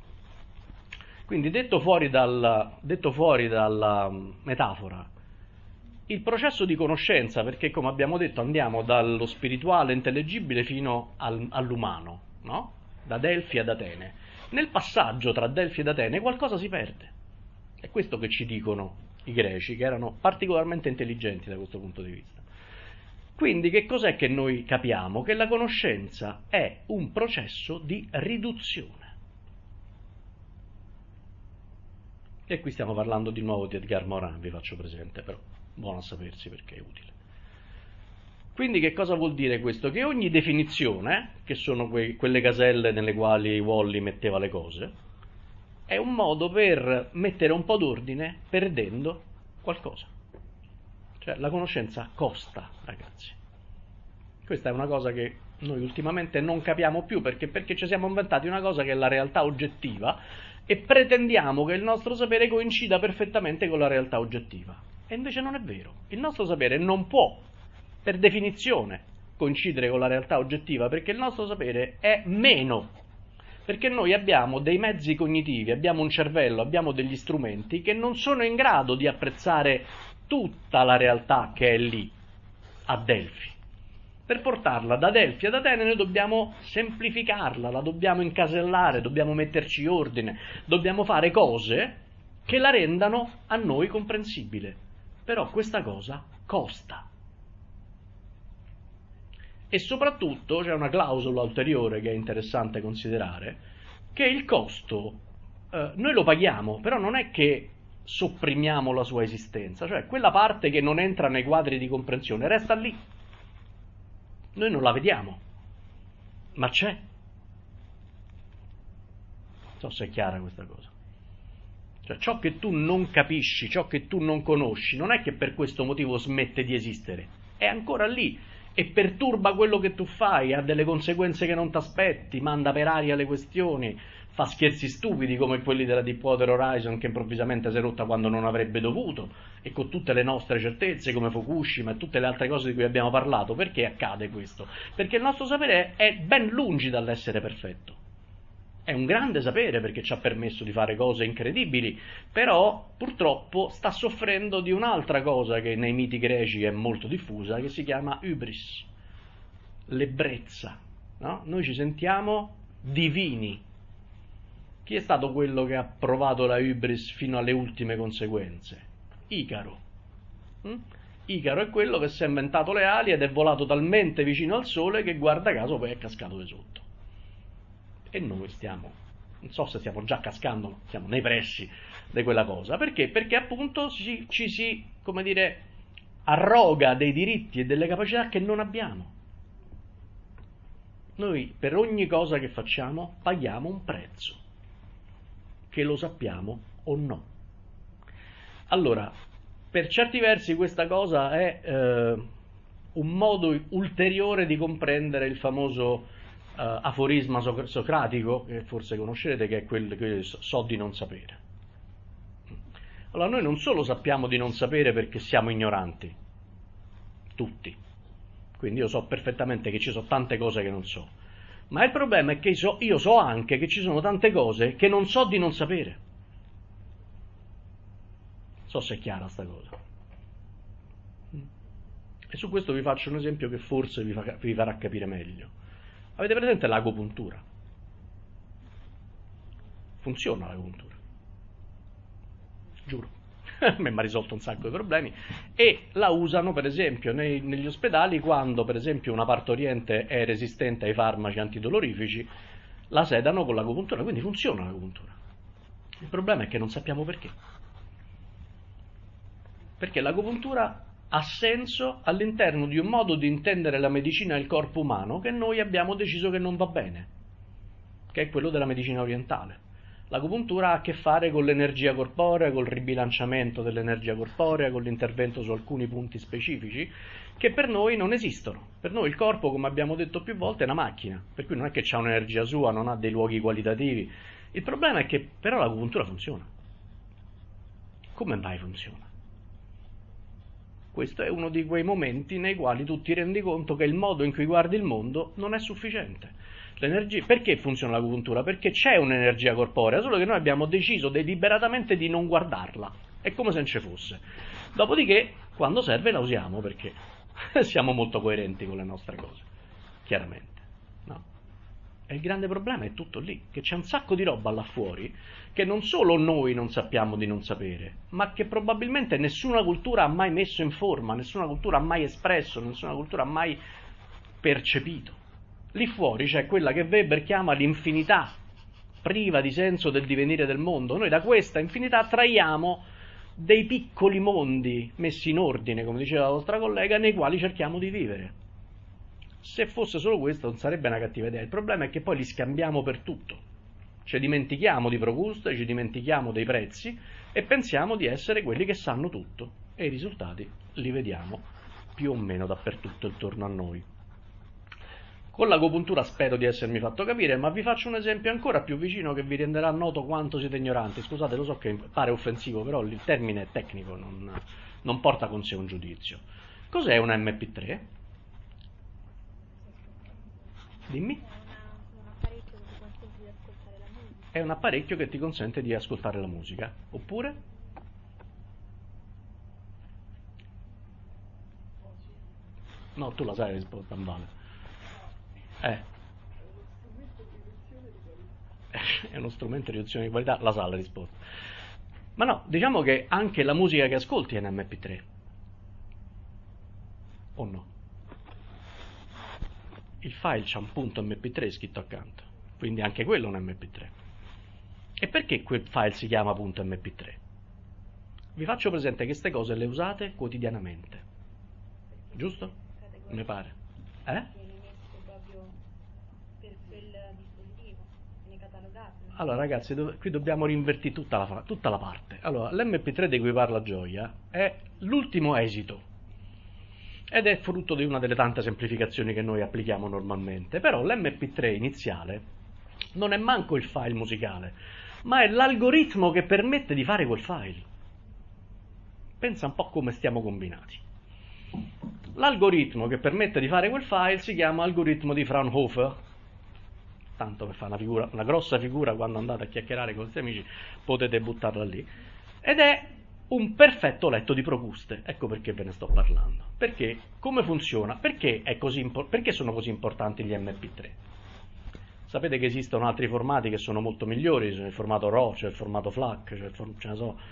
Quindi detto fuori dalla metafora, il processo di conoscenza, perché come abbiamo detto andiamo dallo spirituale intellegibile fino all'umano, no? Da Delfi ad Atene. Nel passaggio tra Delfi ed Atene qualcosa si perde. È questo che ci dicono i greci, che erano particolarmente intelligenti da questo punto di vista. Quindi che cos'è che noi capiamo? Che la conoscenza è un processo di riduzione. E qui stiamo parlando di nuovo di Edgar Morin, vi faccio presente, però buono a sapersi perché è utile. Quindi che cosa vuol dire questo? Che ogni definizione, che sono quelle caselle nelle quali Wall-E metteva le cose, è un modo per mettere un po' d'ordine perdendo qualcosa. Cioè la conoscenza costa, ragazzi. Questa è una cosa che noi ultimamente non capiamo più perché ci siamo inventati una cosa che è la realtà oggettiva e pretendiamo che il nostro sapere coincida perfettamente con la realtà oggettiva. E invece non è vero. Il nostro sapere non può, per definizione, coincidere con la realtà oggettiva perché il nostro sapere è meno. Perché noi abbiamo dei mezzi cognitivi, abbiamo un cervello, abbiamo degli strumenti che non sono in grado di apprezzare tutta la realtà che è lì, a Delfi. Per portarla da Delfi ad Atene noi dobbiamo semplificarla, la dobbiamo incasellare, dobbiamo metterci ordine, dobbiamo fare cose che la rendano a noi comprensibile. Però questa cosa costa. E soprattutto c'è una clausola ulteriore che è interessante considerare, che il costo noi lo paghiamo, però non è che sopprimiamo la sua esistenza, cioè quella parte che non entra nei quadri di comprensione resta lì. Noi non la vediamo, ma c'è. Non so se è chiara questa cosa. Cioè ciò che tu non capisci, ciò che tu non conosci, non è che per questo motivo smette di esistere, è ancora lì e perturba quello che tu fai, ha delle conseguenze che non ti aspetti, manda per aria le questioni, fa scherzi stupidi come quelli della Deepwater Horizon che improvvisamente si è rotta quando non avrebbe dovuto, e con tutte le nostre certezze come Fukushima e tutte le altre cose di cui abbiamo parlato. Perché accade questo? Perché il nostro sapere è ben lungi dall'essere perfetto. È un grande sapere perché ci ha permesso di fare cose incredibili, però purtroppo sta soffrendo di un'altra cosa che nei miti greci è molto diffusa, che si chiama hybris, l'ebbrezza, no? Noi ci sentiamo divini. Chi è stato quello che ha provato la hybris fino alle ultime conseguenze? Icaro. Icaro è quello che si è inventato le ali ed è volato talmente vicino al sole che guarda caso poi è cascato di sotto. E noi stiamo, non so se stiamo già cascando, siamo nei pressi di quella cosa. Perché? Perché appunto ci si, come dire, arroga dei diritti e delle capacità che non abbiamo. Noi per ogni cosa che facciamo paghiamo un prezzo, che lo sappiamo o no. Allora, per certi versi questa cosa è un modo ulteriore di comprendere il famoso aforisma socratico, che forse conoscerete, che è quello che so di non sapere. Allora noi non solo sappiamo di non sapere perché siamo ignoranti, tutti, quindi io so perfettamente che ci sono tante cose che non so, ma il problema è che io so anche che ci sono tante cose che non so di non sapere. Non so se è chiara sta cosa. E su questo vi faccio un esempio che forse vi farà capire meglio. Avete presente l'agopuntura? Funziona l'agopuntura, giuro. A me mi ha risolto un sacco di problemi. E la usano per esempio negli ospedali quando per esempio una partoriente è resistente ai farmaci antidolorifici, la sedano con l'agopuntura, quindi funziona l'agopuntura. Il problema è che non sappiamo perché. Perché l'agopuntura ha senso all'interno di un modo di intendere la medicina e il corpo umano che noi abbiamo deciso che non va bene, che è quello della medicina orientale. L'agopuntura ha a che fare con l'energia corporea, col ribilanciamento dell'energia corporea, con l'intervento su alcuni punti specifici che per noi non esistono. Per noi il corpo, come abbiamo detto più volte, è una macchina, per cui non è che c'ha un'energia sua, non ha dei luoghi qualitativi. Il problema è che però l'agopuntura funziona. Come mai funziona? Questo è uno di quei momenti nei quali tu ti rendi conto che il modo in cui guardi il mondo non è sufficiente. Perché funziona l'agopuntura? Perché c'è un'energia corporea, solo che noi abbiamo deciso deliberatamente di non guardarla. È come se non ci fosse. Dopodiché Quando serve la usiamo perché siamo molto coerenti con le nostre cose, chiaramente, no? E il grande problema è tutto lì, che c'è un sacco di roba là fuori che non solo noi non sappiamo di non sapere, ma che probabilmente nessuna cultura ha mai messo in forma, nessuna cultura ha mai espresso, nessuna cultura ha mai percepito. Lì fuori c'è quella che Weber chiama l'infinità, priva di senso del divenire del mondo. Noi da questa infinità traiamo dei piccoli mondi messi in ordine, come diceva la vostra collega, nei quali cerchiamo di vivere. Se fosse solo questo non sarebbe una cattiva idea. Il problema è che poi li scambiamo per tutto. Ci dimentichiamo di Procuste, ci dimentichiamo dei prezzi e pensiamo di essere quelli che sanno tutto. E i risultati li vediamo più o meno dappertutto intorno a noi. Con l'agopuntura spero di essermi fatto capire, ma vi faccio un esempio ancora più vicino che vi renderà noto quanto siete ignoranti. Scusate, lo so che pare offensivo, però il termine è tecnico, non porta con sé un giudizio. Cos'è un MP3? Dimmi. È un apparecchio che ti consente di ascoltare la musica. Oppure? No, tu la sai la risposta, non vale. È uno strumento di riduzione di qualità, la sa la risposta. Ma no, diciamo che anche la musica che ascolti è in MP3. O no? Il file c'ha un punto MP3 scritto accanto, quindi anche quello è un MP3. E perché quel file si chiama punto MP3? Vi faccio presente che queste cose le usate quotidianamente, giusto? Mi pare. Allora ragazzi, qui dobbiamo rinvertire tutta la parte. Allora, l'MP3 di cui parla Gioia è l'ultimo esito ed è frutto di una delle tante semplificazioni che noi applichiamo normalmente. Però l'MP3 iniziale non è manco il file musicale, ma è l'algoritmo che permette di fare quel file. Pensa un po' come stiamo combinati. L'algoritmo che permette di fare quel file si chiama algoritmo di Fraunhofer. Tanto per fare una grossa figura quando andate a chiacchierare con questi amici potete buttarla lì. Ed è un perfetto letto di Procuste. Ecco perché ve ne sto parlando. Perché? Come funziona? Perché sono così importanti gli MP3? Sapete che esistono altri formati che sono molto migliori, c'è il formato RAW, c'è il formato FLAC, ce ne so.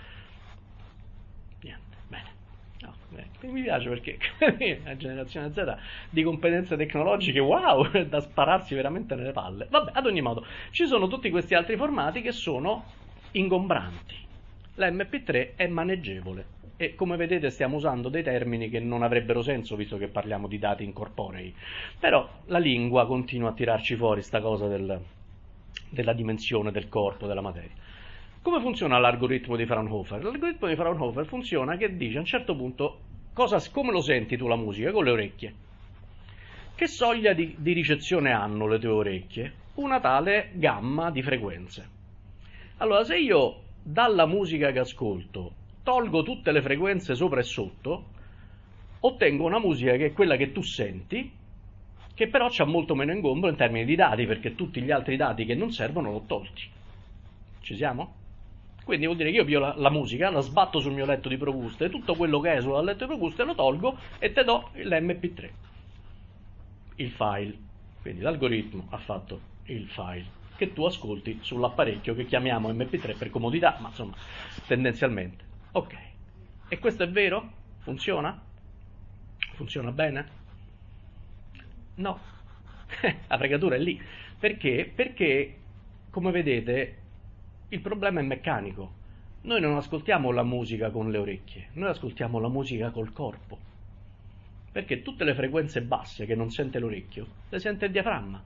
Niente, bene. No, mi piace perché la generazione Z di competenze tecnologiche, wow, da spararsi veramente nelle palle. Vabbè, ad ogni modo, ci sono tutti questi altri formati che sono ingombranti. L'MP3 è maneggevole e come vedete stiamo usando dei termini che non avrebbero senso visto che parliamo di dati incorporei. Però la lingua continua a tirarci fuori sta cosa della dimensione del corpo, della materia. Come funziona l'algoritmo di Fraunhofer? L'algoritmo di Fraunhofer funziona che dice a un certo punto come lo senti tu la musica? Con le orecchie. Che soglia di ricezione hanno le tue orecchie? Una tale gamma di frequenze. Allora, se io dalla musica che ascolto tolgo tutte le frequenze sopra e sotto, ottengo una musica che è quella che tu senti, che però c'ha molto meno ingombro in termini di dati, perché tutti gli altri dati che non servono l'ho tolti. Ci siamo? Quindi vuol dire che io pio la musica, la sbatto sul mio letto di Procuste, tutto quello che esula dal letto di Procuste lo tolgo e te do l'MP3, il file. Quindi l'algoritmo ha fatto il file che tu ascolti sull'apparecchio che chiamiamo MP3 per comodità, ma insomma tendenzialmente. Ok, e questo è vero? Funziona? Funziona bene? No, la fregatura è lì. Perché? Perché, come vedete, il problema è meccanico. Noi non ascoltiamo la musica con le orecchie, noi ascoltiamo la musica col corpo. Perché tutte le frequenze basse che non sente l'orecchio, le sente il diaframma.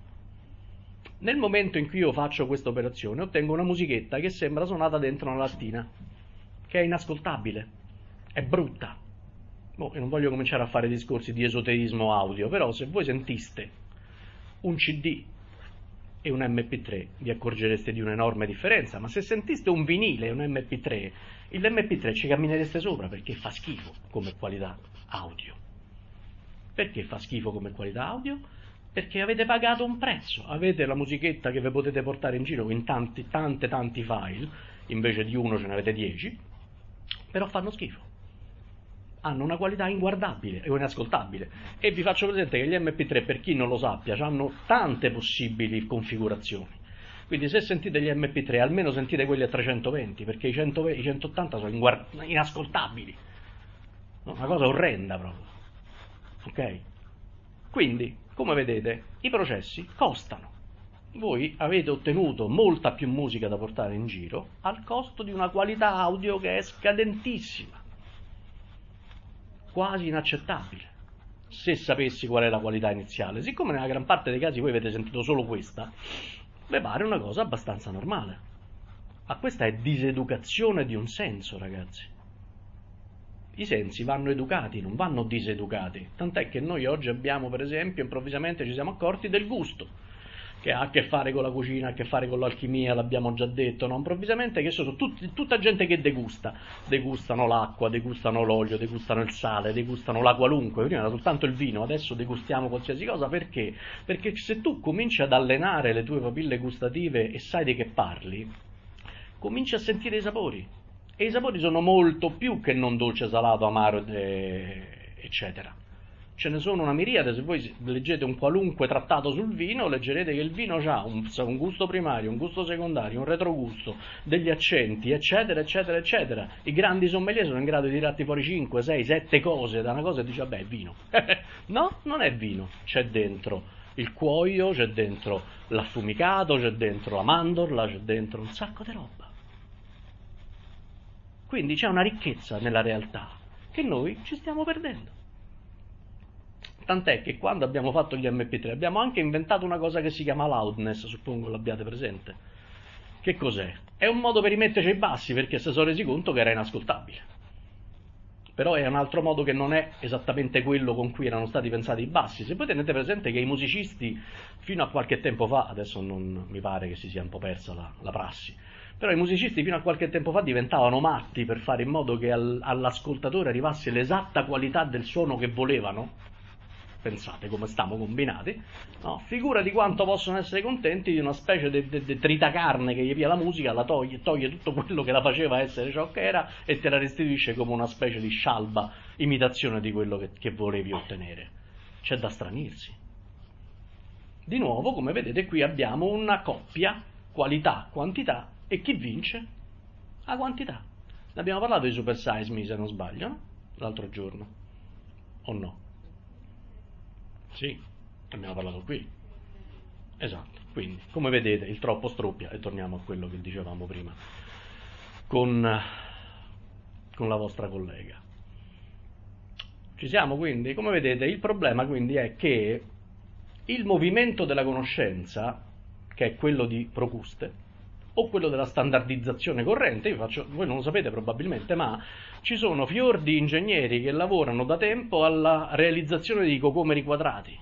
Nel momento in cui io faccio questa operazione, ottengo una musichetta che sembra suonata dentro una lattina, che è inascoltabile, è brutta. Io non voglio cominciare a fare discorsi di esoterismo audio, però se voi sentiste un CD e un MP3 vi accorgereste di un'enorme differenza, ma se sentiste un vinile e un MP3, l'MP3 ci camminereste sopra perché fa schifo come qualità audio. Perché fa schifo come qualità audio? Perché avete pagato un prezzo, avete la musichetta che vi potete portare in giro in tanti file, invece di uno ce ne avete 10, però fanno schifo. hanno una qualità inguardabile o inascoltabile. E vi faccio presente che gli MP3, per chi non lo sappia, hanno tante possibili configurazioni. Quindi se sentite gli MP3, almeno sentite quelli a 320, perché i 180 sono inascoltabili. Una cosa orrenda proprio. Ok? Quindi, come vedete, i processi costano. Voi avete ottenuto molta più musica da portare in giro al costo di una qualità audio che è scadentissima, quasi inaccettabile, se sapessi qual è la qualità iniziale. Siccome nella gran parte dei casi voi avete sentito solo questa, mi pare una cosa abbastanza normale. Ma questa è diseducazione di un senso, ragazzi. I sensi vanno educati, non vanno diseducati. Tant'è che noi oggi abbiamo, per esempio, improvvisamente ci siamo accorti del gusto, che ha a che fare con la cucina, ha a che fare con l'alchimia, l'abbiamo già detto, no? Improvvisamente che sono tutta gente che degusta. Degustano l'acqua, degustano l'olio, degustano il sale, degustano la qualunque. Prima era soltanto il vino, adesso degustiamo qualsiasi cosa. Perché? Perché se tu cominci ad allenare le tue papille gustative e sai di che parli, cominci a sentire i sapori. E i sapori sono molto più che non dolce, salato, amaro, eccetera. Ce ne sono una miriade. Se voi leggete un qualunque trattato sul vino, leggerete che il vino ha un gusto primario, un gusto secondario, un retrogusto, degli accenti, eccetera, eccetera, eccetera. I grandi sommelier sono in grado di tirarti fuori 5, 6, 7 cose da una cosa e dici, vabbè, è vino. No, non è vino. C'è dentro il cuoio, c'è dentro l'affumicato, c'è dentro la mandorla, c'è dentro un sacco di roba. Quindi c'è una ricchezza nella realtà che noi ci stiamo perdendo. Tant'è che quando abbiamo fatto gli MP3 abbiamo anche inventato una cosa che si chiama loudness, suppongo l'abbiate presente. Che cos'è? È un modo per rimetterci ai bassi, perché si sono resi conto che era inascoltabile. Però è un altro modo che non è esattamente quello con cui erano stati pensati i bassi. Se voi tenete presente che i musicisti fino a qualche tempo fa, adesso non mi pare che si sia un po' persa la prassi, però i musicisti fino a qualche tempo fa diventavano matti per fare in modo che all'ascoltatore arrivasse l'esatta qualità del suono che volevano. Pensate come stiamo combinati, no? Figura di quanto possono essere contenti di una specie di tritacarne che gli via la musica, la toglie tutto quello che la faceva essere ciò che era e te la restituisce come una specie di scialba imitazione di quello che volevi ottenere. C'è da stranirsi. Di nuovo, come vedete, qui abbiamo una coppia qualità-quantità e chi vince? La quantità. Ne abbiamo parlato di Super Size Me, se non sbaglio, no? L'altro giorno, o no? Sì, abbiamo parlato qui. Esatto, quindi, come vedete, il troppo stroppia, e torniamo a quello che dicevamo prima, con la vostra collega. Ci siamo quindi? Come vedete, il problema quindi è che il movimento della conoscenza, che è quello di Procuste, o quello della standardizzazione corrente, voi non lo sapete probabilmente, ma ci sono fior di ingegneri che lavorano da tempo alla realizzazione di cocomeri quadrati.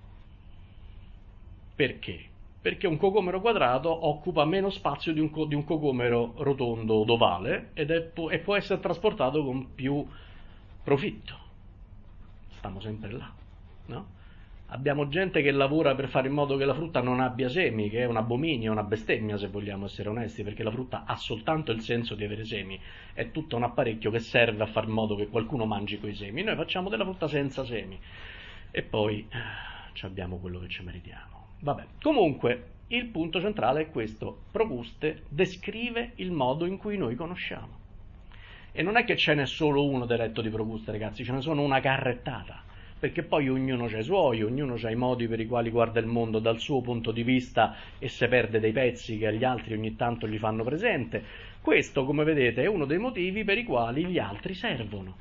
Perché? Perché un cocomero quadrato occupa meno spazio di un cocomero rotondo o ovale e può essere trasportato con più profitto. Stiamo sempre là, no? Abbiamo gente che lavora per fare in modo che la frutta non abbia semi, che è un abominio, una bestemmia se vogliamo essere onesti, perché la frutta ha soltanto il senso di avere semi, è tutto un apparecchio che serve a far in modo che qualcuno mangi quei semi. Noi facciamo della frutta senza semi e poi abbiamo quello che ci meritiamo. Vabbè, comunque il punto centrale è questo: Procuste descrive il modo in cui noi conosciamo. E non è che ce n'è solo uno diretto di Procuste, ragazzi, ce ne sono una carrettata. Perché poi ognuno ha i suoi, ognuno ha i modi per i quali guarda il mondo dal suo punto di vista e se perde dei pezzi che agli altri ogni tanto gli fanno presente. Questo, come vedete, è uno dei motivi per i quali gli altri servono.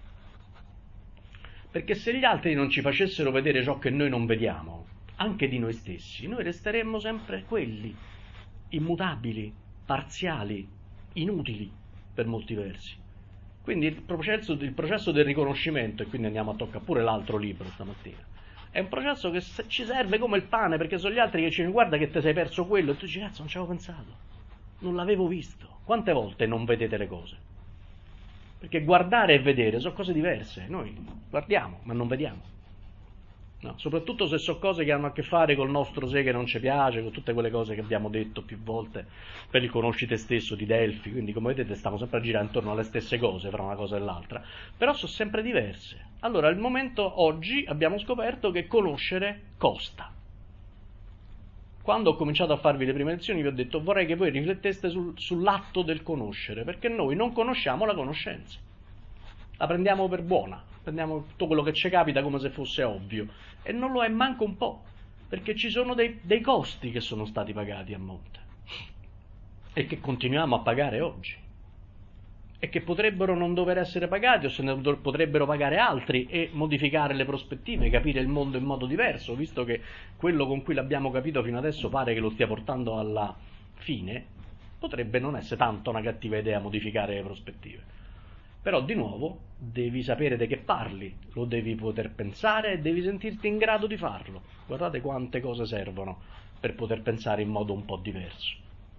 Perché se gli altri non ci facessero vedere ciò che noi non vediamo, anche di noi stessi, noi resteremmo sempre quelli, immutabili, parziali, inutili per molti versi. Quindi il processo del riconoscimento, e quindi andiamo a toccare pure l'altro libro stamattina, è un processo che ci serve come il pane, perché sono gli altri che ci dicono guarda che ti sei perso quello, e tu dici cazzo non ci avevo pensato, non l'avevo visto. Quante volte non vedete le cose? Perché guardare e vedere sono cose diverse, noi guardiamo ma non vediamo. No, soprattutto se sono cose che hanno a che fare col nostro sé che non ci piace, con tutte quelle cose che abbiamo detto più volte per il conosci te stesso di Delphi, quindi come vedete stiamo sempre a girare intorno alle stesse cose fra una cosa e l'altra, però sono sempre diverse. Allora al momento oggi abbiamo scoperto che conoscere costa. Quando ho cominciato a farvi le prime lezioni vi ho detto vorrei che voi rifletteste sull'atto del conoscere, perché noi non conosciamo la conoscenza, la prendiamo per buona, prendiamo tutto quello che ci capita come se fosse ovvio, e non lo è manco un po', perché ci sono dei costi che sono stati pagati a monte, e che continuiamo a pagare oggi, e che potrebbero non dover essere pagati, o se ne potrebbero pagare altri, e modificare le prospettive, capire il mondo in modo diverso, visto che quello con cui l'abbiamo capito fino adesso pare che lo stia portando alla fine, potrebbe non essere tanto una cattiva idea modificare le prospettive. Però di nuovo devi sapere di che parli, lo devi poter pensare e devi sentirti in grado di farlo. Guardate quante cose servono per poter pensare in modo un po' diverso.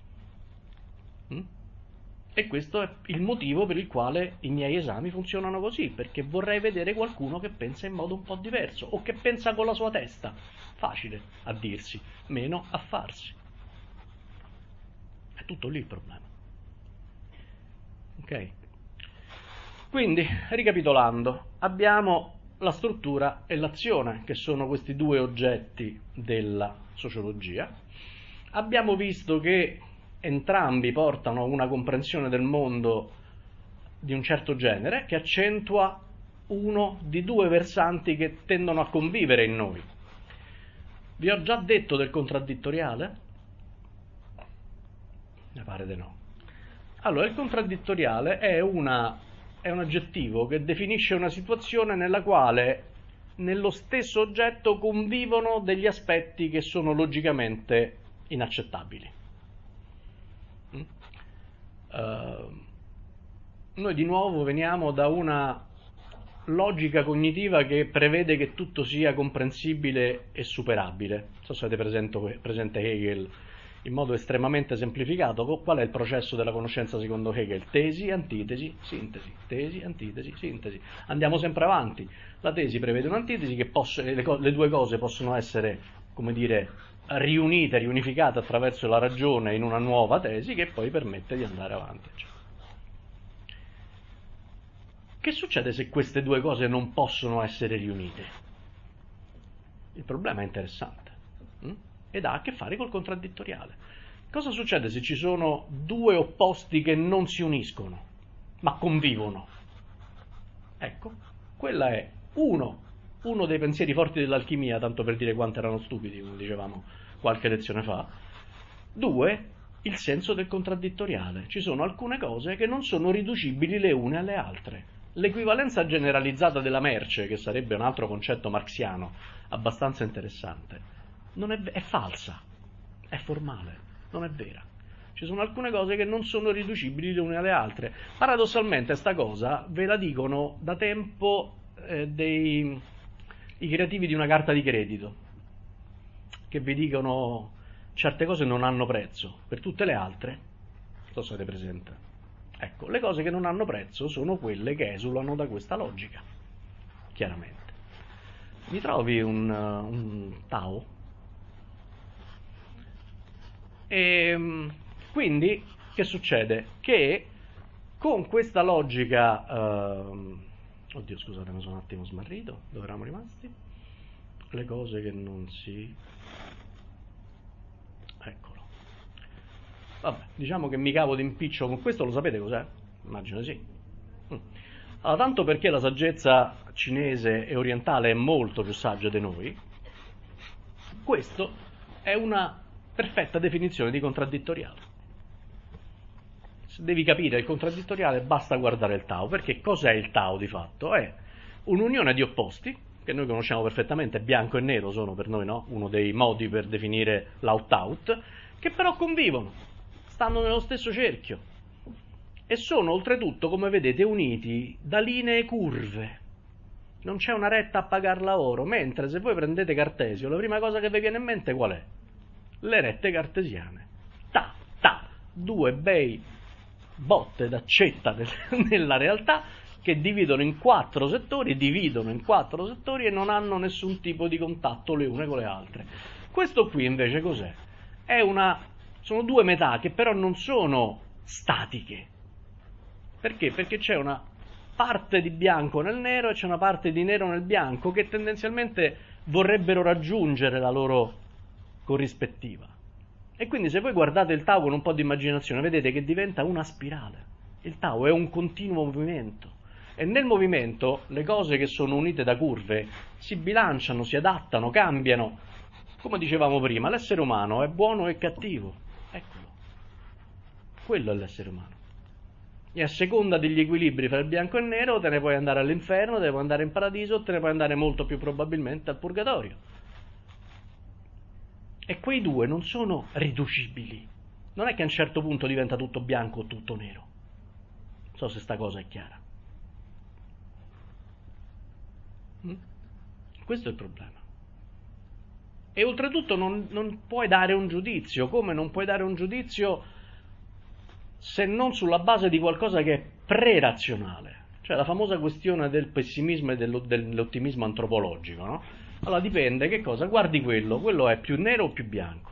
E questo è il motivo per il quale i miei esami funzionano così, perché vorrei vedere qualcuno che pensa in modo un po' diverso, o che pensa con la sua testa. Facile a dirsi, meno a farsi. È tutto lì il problema. Ok? Quindi, ricapitolando, abbiamo la struttura e l'azione, che sono questi due oggetti della sociologia. Abbiamo visto che entrambi portano a una comprensione del mondo di un certo genere, che accentua uno di due versanti che tendono a convivere in noi. Vi ho già detto del contraddittoriale? Mi pare di no. Allora, il contraddittoriale è un aggettivo che definisce una situazione nella quale nello stesso oggetto convivono degli aspetti che sono logicamente inaccettabili. Noi di nuovo veniamo da una logica cognitiva che prevede che tutto sia comprensibile e superabile. Non so se avete presente Hegel in modo estremamente semplificato. Qual è il processo della conoscenza secondo Hegel? Tesi, antitesi, sintesi. Tesi, antitesi, sintesi. Andiamo sempre avanti. La tesi prevede un'antitesi che le due cose possono essere, come dire, riunificate attraverso la ragione in una nuova tesi che poi permette di andare avanti. Che succede se queste due cose non possono essere riunite? Il problema è interessante ed ha a che fare col contraddittoriale. Cosa succede se ci sono due opposti che non si uniscono, ma convivono? Ecco, quella è uno dei pensieri forti dell'alchimia, tanto per dire quanto erano stupidi, come dicevamo qualche lezione fa. 2, il senso del contraddittoriale. Ci sono alcune cose che non sono riducibili le une alle altre. L'equivalenza generalizzata della merce, che sarebbe un altro concetto marxiano abbastanza interessante, è falsa, è formale, non è vera. Ci sono alcune cose che non sono riducibili le une alle altre. Paradossalmente sta cosa ve la dicono da tempo i creativi di una carta di credito, che vi dicono certe cose non hanno prezzo, per tutte le altre, non so se avete presente. Ecco, le cose che non hanno prezzo sono quelle che esulano da questa logica, chiaramente. Mi trovi un Tao? E quindi, che succede? Che con questa logica... oddio, scusate, mi sono un attimo smarrito. Dove eravamo rimasti? Le cose che non si... Eccolo. Vabbè, diciamo che mi cavo d'impiccio con questo, lo sapete cos'è? Immagino sì. Allora, tanto perché la saggezza cinese e orientale è molto più saggia di noi, questo è una perfetta definizione di contraddittoriale. Se devi capire il contraddittoriale basta guardare il Tao, perché cos'è il Tao di fatto? È un'unione di opposti, che noi conosciamo perfettamente, bianco e nero sono per noi, no? Uno dei modi per definire l'out-out, che però convivono, stanno nello stesso cerchio e sono oltretutto, come vedete, uniti da linee curve. Non c'è una retta a pagarla oro, mentre se voi prendete Cartesio, la prima cosa che vi viene in mente qual è? Le rette cartesiane. Due bei botte d'accetta nella realtà che dividono in 4 settori e non hanno nessun tipo di contatto le une con le altre. Questo qui invece cos'è? Sono due metà che però non sono statiche. Perché? Perché c'è una parte di bianco nel nero e c'è una parte di nero nel bianco che tendenzialmente vorrebbero raggiungere la loro corrispettiva. E quindi se voi guardate il Tao con un po' di immaginazione vedete che diventa una spirale. Il Tao è un continuo movimento e nel movimento le cose che sono unite da curve si bilanciano, si adattano, cambiano. Come dicevamo prima, l'essere umano è buono e cattivo. Eccolo. Quello è l'essere umano. E a seconda degli equilibri fra il bianco e il nero te ne puoi andare all'inferno, te ne puoi andare in paradiso, te ne puoi andare molto più probabilmente al purgatorio. E quei due non sono riducibili. Non è che a un certo punto diventa tutto bianco o tutto nero. Non so se sta cosa è chiara. Questo è il problema. E oltretutto non puoi dare un giudizio. Come non puoi dare un giudizio se non sulla base di qualcosa che è pre-razionale? Cioè la famosa questione del pessimismo e dell'ottimismo antropologico, no? Allora dipende che cosa, guardi quello è più nero o più bianco.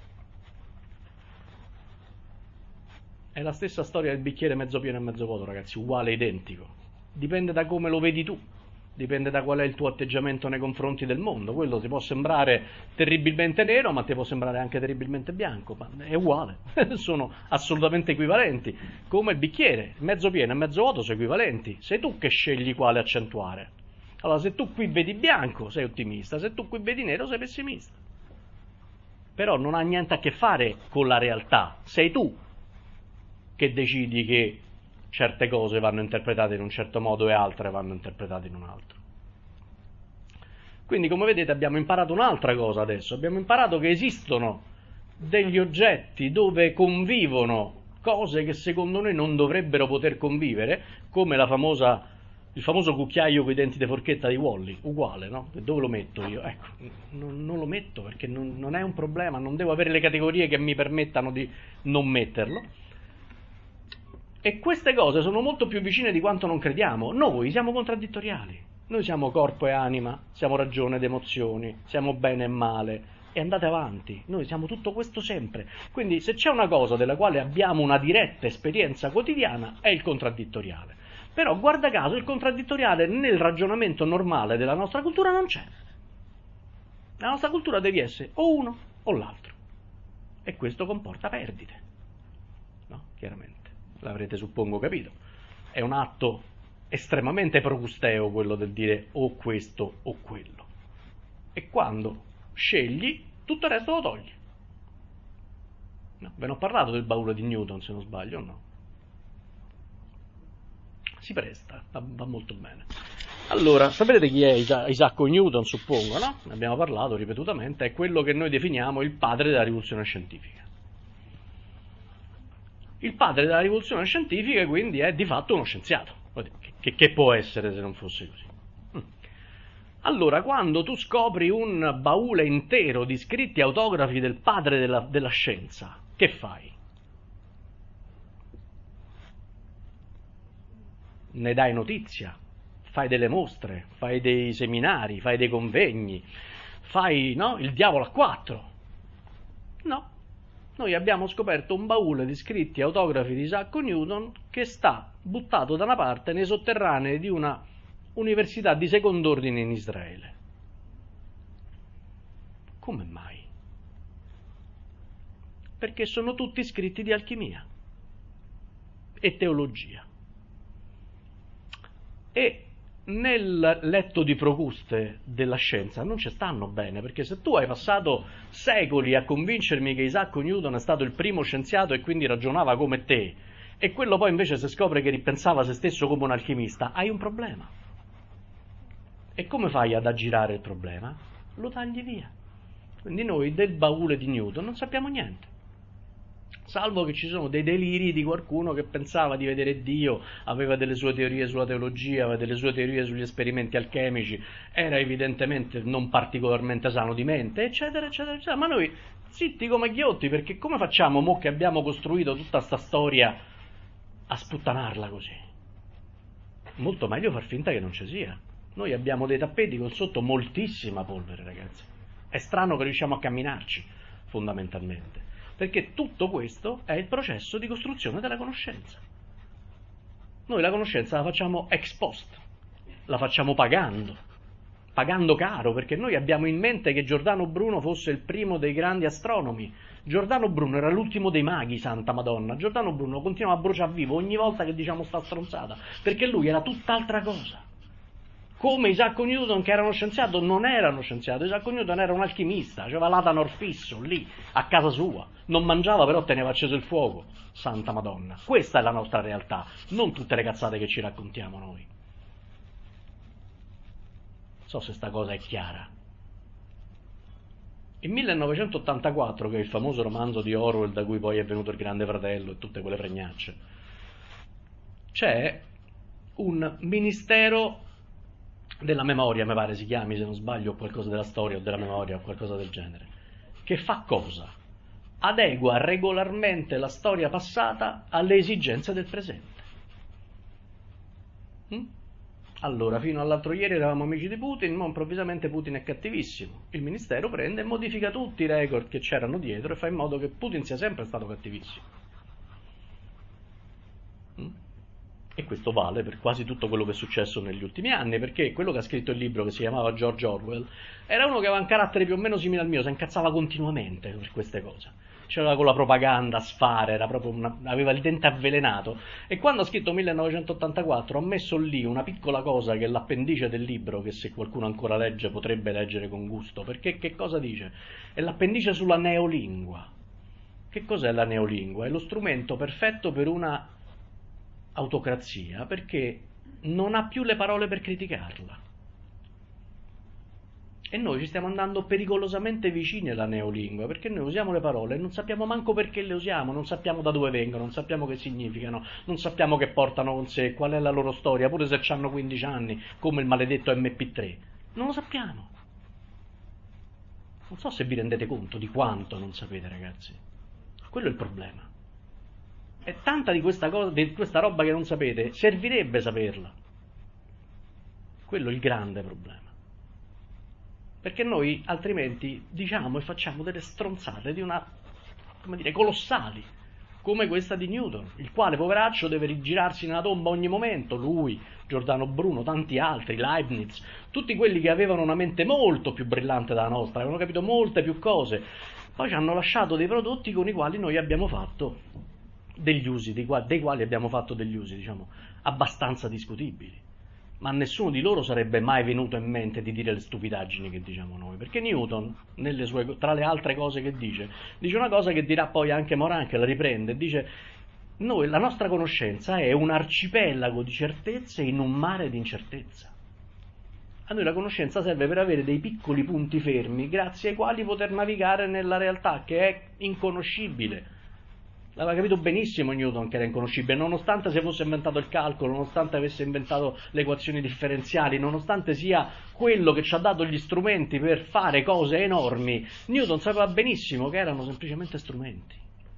È la stessa storia del bicchiere mezzo pieno e mezzo vuoto, ragazzi, uguale, identico. Dipende da come lo vedi tu, dipende da qual è il tuo atteggiamento nei confronti del mondo. Quello ti può sembrare terribilmente nero, ma ti può sembrare anche terribilmente bianco, ma è uguale, sono assolutamente equivalenti. Come il bicchiere, mezzo pieno e mezzo vuoto sono equivalenti, sei tu che scegli quale accentuare. Allora, se tu qui vedi bianco, sei ottimista, se tu qui vedi nero, sei pessimista. Però non ha niente a che fare con la realtà, sei tu che decidi che certe cose vanno interpretate in un certo modo e altre vanno interpretate in un altro. Quindi, come vedete, abbiamo imparato un'altra cosa adesso. Abbiamo imparato che esistono degli oggetti dove convivono cose che secondo noi non dovrebbero poter convivere, come il famoso cucchiaio con i denti di forchetta di Wall-E, uguale, no? Dove lo metto io? Ecco, non lo metto perché non è un problema, non devo avere le categorie che mi permettano di non metterlo. E queste cose sono molto più vicine di quanto non crediamo. Noi siamo contraddittoriali, noi siamo corpo e anima, siamo ragione ed emozioni, siamo bene e male, e andate avanti, noi siamo tutto questo sempre. Quindi se c'è una cosa della quale abbiamo una diretta esperienza quotidiana è il contraddittoriale. Però guarda caso il contraddittoriale nel ragionamento normale della nostra cultura non c'è. La nostra cultura devi essere o uno o l'altro, e questo comporta perdite, no? Chiaramente. L'avrete suppongo capito. È un atto estremamente procusteo quello del dire o questo o quello. E quando scegli, tutto il resto lo togli. No, ve ne ho parlato del baule di Newton, se non sbaglio, o no? Si presta, va molto bene. Allora, sapete chi è Isaac Newton, suppongo, no? Ne abbiamo parlato ripetutamente, è quello che noi definiamo il padre della rivoluzione scientifica. Il padre della rivoluzione scientifica quindi è di fatto uno scienziato, che può essere se non fosse così. Allora, quando tu scopri un baule intero di scritti autografi del padre della scienza, che fai? Ne dai notizia, fai delle mostre, fai dei seminari, fai dei convegni, fai, no, il diavolo a 4. No. Noi abbiamo scoperto un baule di scritti e autografi di Isaac Newton che sta buttato da una parte nei sotterranei di una università di second'ordine in Israele. Come mai? Perché sono tutti scritti di alchimia e teologia. E nel letto di Procuste della scienza non ci stanno bene, perché se tu hai passato secoli a convincermi che Isaac Newton è stato il primo scienziato e quindi ragionava come te, e quello poi invece si scopre che ripensava se stesso come un alchimista, hai un problema. E come fai ad aggirare il problema? Lo tagli via. Quindi noi del baule di Newton non sappiamo niente. Salvo che ci sono dei deliri di qualcuno che pensava di vedere Dio, aveva delle sue teorie sulla teologia, aveva delle sue teorie sugli esperimenti alchemici, era evidentemente non particolarmente sano di mente, eccetera, eccetera, eccetera. Ma noi zitti come ghiotti, perché come facciamo, mo che abbiamo costruito tutta sta storia, a sputtanarla così? molto meglio far finta che non ci sia. Noi abbiamo dei tappeti con sotto moltissima polvere, ragazzi. È strano che riusciamo a camminarci, fondamentalmente, perché tutto questo è il processo di costruzione della conoscenza. Noi la conoscenza la facciamo ex post, la facciamo pagando caro, perché noi abbiamo in mente che Giordano Bruno fosse il primo dei grandi astronomi. Giordano Bruno era l'ultimo dei maghi, santa Madonna. Giordano Bruno continua a bruciare vivo ogni volta che diciamo sta stronzata, perché lui era tutt'altra cosa. Come Isaac Newton, che era uno scienziato, non era uno scienziato. Isaac Newton era un alchimista, aveva l'Atanor fisso lì, a casa sua. Non mangiava, però teneva acceso il fuoco, santa Madonna. Questa è la nostra realtà, non tutte le cazzate che ci raccontiamo noi. Non so se sta cosa è chiara. Il 1984, che è il famoso romanzo di Orwell da cui poi è venuto Il Grande Fratello e tutte quelle fregnacce, c'è un ministero della memoria, mi pare si chiami, se non sbaglio, o qualcosa della storia o della memoria o qualcosa del genere, che fa cosa? Adegua regolarmente la storia passata alle esigenze del presente. Allora, fino all'altro ieri eravamo amici di Putin, ma improvvisamente Putin è cattivissimo. Il ministero prende e modifica tutti i record che c'erano dietro e fa in modo che Putin sia sempre stato cattivissimo. E questo vale per quasi tutto quello che è successo negli ultimi anni, perché quello che ha scritto il libro, che si chiamava George Orwell, era uno che aveva un carattere più o meno simile al mio, si incazzava continuamente per queste cose. C'era con la propaganda a sfare, era proprio aveva il dente avvelenato, e quando ha scritto 1984 ha messo lì una piccola cosa che è l'appendice del libro, che se qualcuno ancora legge potrebbe leggere con gusto, perché che cosa dice? È l'appendice sulla neolingua. Che cos'è la neolingua? È lo strumento perfetto per una autocrazia, perché non ha più le parole per criticarla. E noi ci stiamo andando pericolosamente vicini alla neolingua, perché noi usiamo le parole e non sappiamo manco perché le usiamo, non sappiamo da dove vengono, non sappiamo che significano, non sappiamo che portano con sé, qual è la loro storia, pure se hanno 15 anni, come il maledetto MP3. Non lo sappiamo. Non so se vi rendete conto di quanto non sapete, ragazzi. Quello è il problema. E tanta di questa roba che non sapete, servirebbe saperla. Quello è il grande problema. Perché noi altrimenti diciamo e facciamo delle stronzate di colossali, come questa di Newton, il quale, poveraccio, deve rigirarsi nella tomba ogni momento, lui, Giordano Bruno, tanti altri, Leibniz, tutti quelli che avevano una mente molto più brillante della nostra, avevano capito molte più cose, poi ci hanno lasciato dei prodotti con i quali noi abbiamo fatto degli usi, dei quali abbiamo fatto degli usi, diciamo, abbastanza discutibili. Ma nessuno di loro sarebbe mai venuto in mente di dire le stupidaggini che diciamo noi, perché Newton, tra le altre cose che dice una cosa che dirà poi anche Morin, che la riprende, dice: la nostra conoscenza è un arcipelago di certezze in un mare di incertezza. A noi la conoscenza serve per avere dei piccoli punti fermi, grazie ai quali poter navigare nella realtà, che è inconoscibile. L'aveva capito benissimo Newton che era inconoscibile, nonostante si fosse inventato il calcolo, nonostante avesse inventato le equazioni differenziali, nonostante sia quello che ci ha dato gli strumenti per fare cose enormi, Newton sapeva benissimo che erano semplicemente strumenti.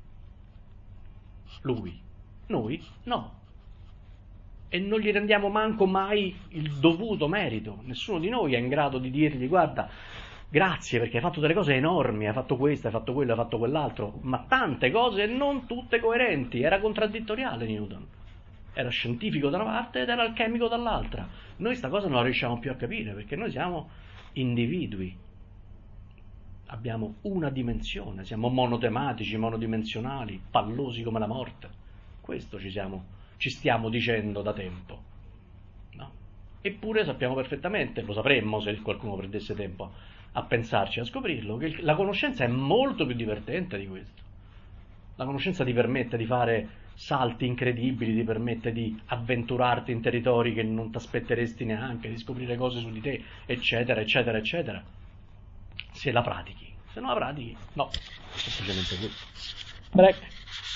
Lui. Noi no. E non gli rendiamo manco mai il dovuto merito. Nessuno di noi è in grado di dirgli: guarda, grazie perché hai fatto delle cose enormi, hai fatto questo, hai fatto quello, hai fatto quell'altro, ma tante cose non tutte coerenti. Era contraddittoriale Newton, era scientifico da una parte ed era alchemico dall'altra. Noi sta cosa non la riusciamo più a capire, perché noi siamo individui, abbiamo una dimensione, siamo monotematici, monodimensionali, pallosi come la morte. Questo ci stiamo dicendo da tempo, no? Eppure sappiamo perfettamente, lo sapremmo se qualcuno prendesse tempo a pensarci, a scoprirlo, che la conoscenza è molto più divertente di questo. La conoscenza ti permette di fare salti incredibili, ti permette di avventurarti in territori che non ti aspetteresti neanche, di scoprire cose su di te, eccetera, eccetera, eccetera. Se la pratichi. Se non la pratichi, no. Semplicemente questo. Break.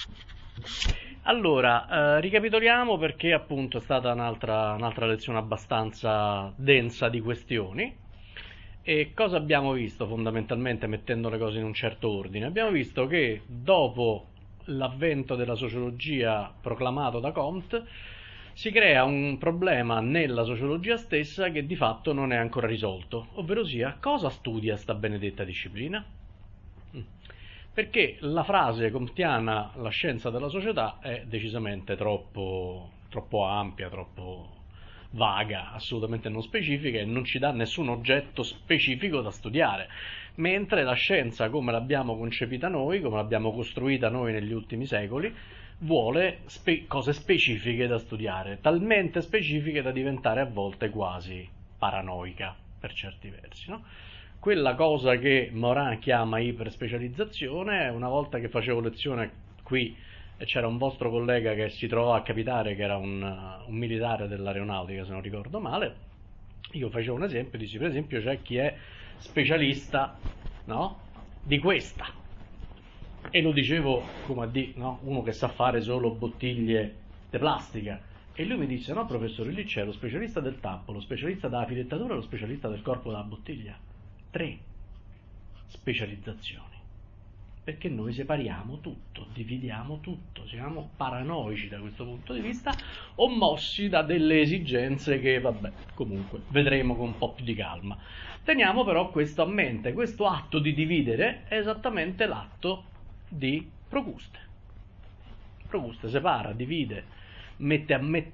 Allora, ricapitoliamo, perché appunto è stata un'altra lezione abbastanza densa di questioni. E cosa abbiamo visto fondamentalmente, mettendo le cose in un certo ordine? Abbiamo visto che dopo l'avvento della sociologia proclamato da Comte, si crea un problema nella sociologia stessa che di fatto non è ancora risolto, ovvero sia cosa studia sta benedetta disciplina? Perché la frase comtiana la scienza della società è decisamente troppo ampia, troppo vaga, assolutamente non specifica e non ci dà nessun oggetto specifico da studiare, mentre la scienza come l'abbiamo concepita noi, come l'abbiamo costruita noi negli ultimi secoli, vuole cose specifiche da studiare, talmente specifiche da diventare a volte quasi paranoica per certi versi, no? Quella cosa che Morin chiama iperspecializzazione, una volta che facevo lezione qui e c'era un vostro collega che si trovò a capitare che era un militare dell'aeronautica, se non ricordo male, io facevo un esempio, dissi per esempio c'è chi è specialista, no, di questa, e lo dicevo come a dire, no, uno che sa fare solo bottiglie di plastica, e lui mi disse no professore, lì c'è lo specialista del tappo, lo specialista della filettatura e lo specialista del corpo della bottiglia. 3 specializzazioni, perché noi separiamo tutto, dividiamo tutto, siamo paranoici da questo punto di vista o mossi da delle esigenze che vabbè comunque vedremo con un po' più di calma. Teniamo però questo a mente, questo atto di dividere è esattamente l'atto di Procuste. Procuste separa, divide, mette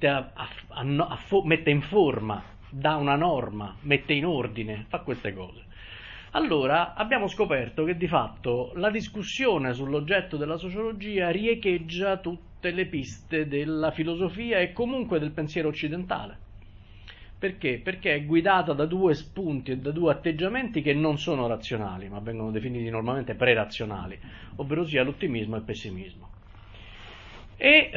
in forma, dà una norma, mette in ordine, fa queste cose. Allora abbiamo scoperto che di fatto la discussione sull'oggetto della sociologia riecheggia tutte le piste della filosofia e comunque del pensiero occidentale. Perché? Perché è guidata da 2 spunti e da 2 atteggiamenti che non sono razionali, ma vengono definiti normalmente pre-razionali, ovvero sia l'ottimismo e il pessimismo. E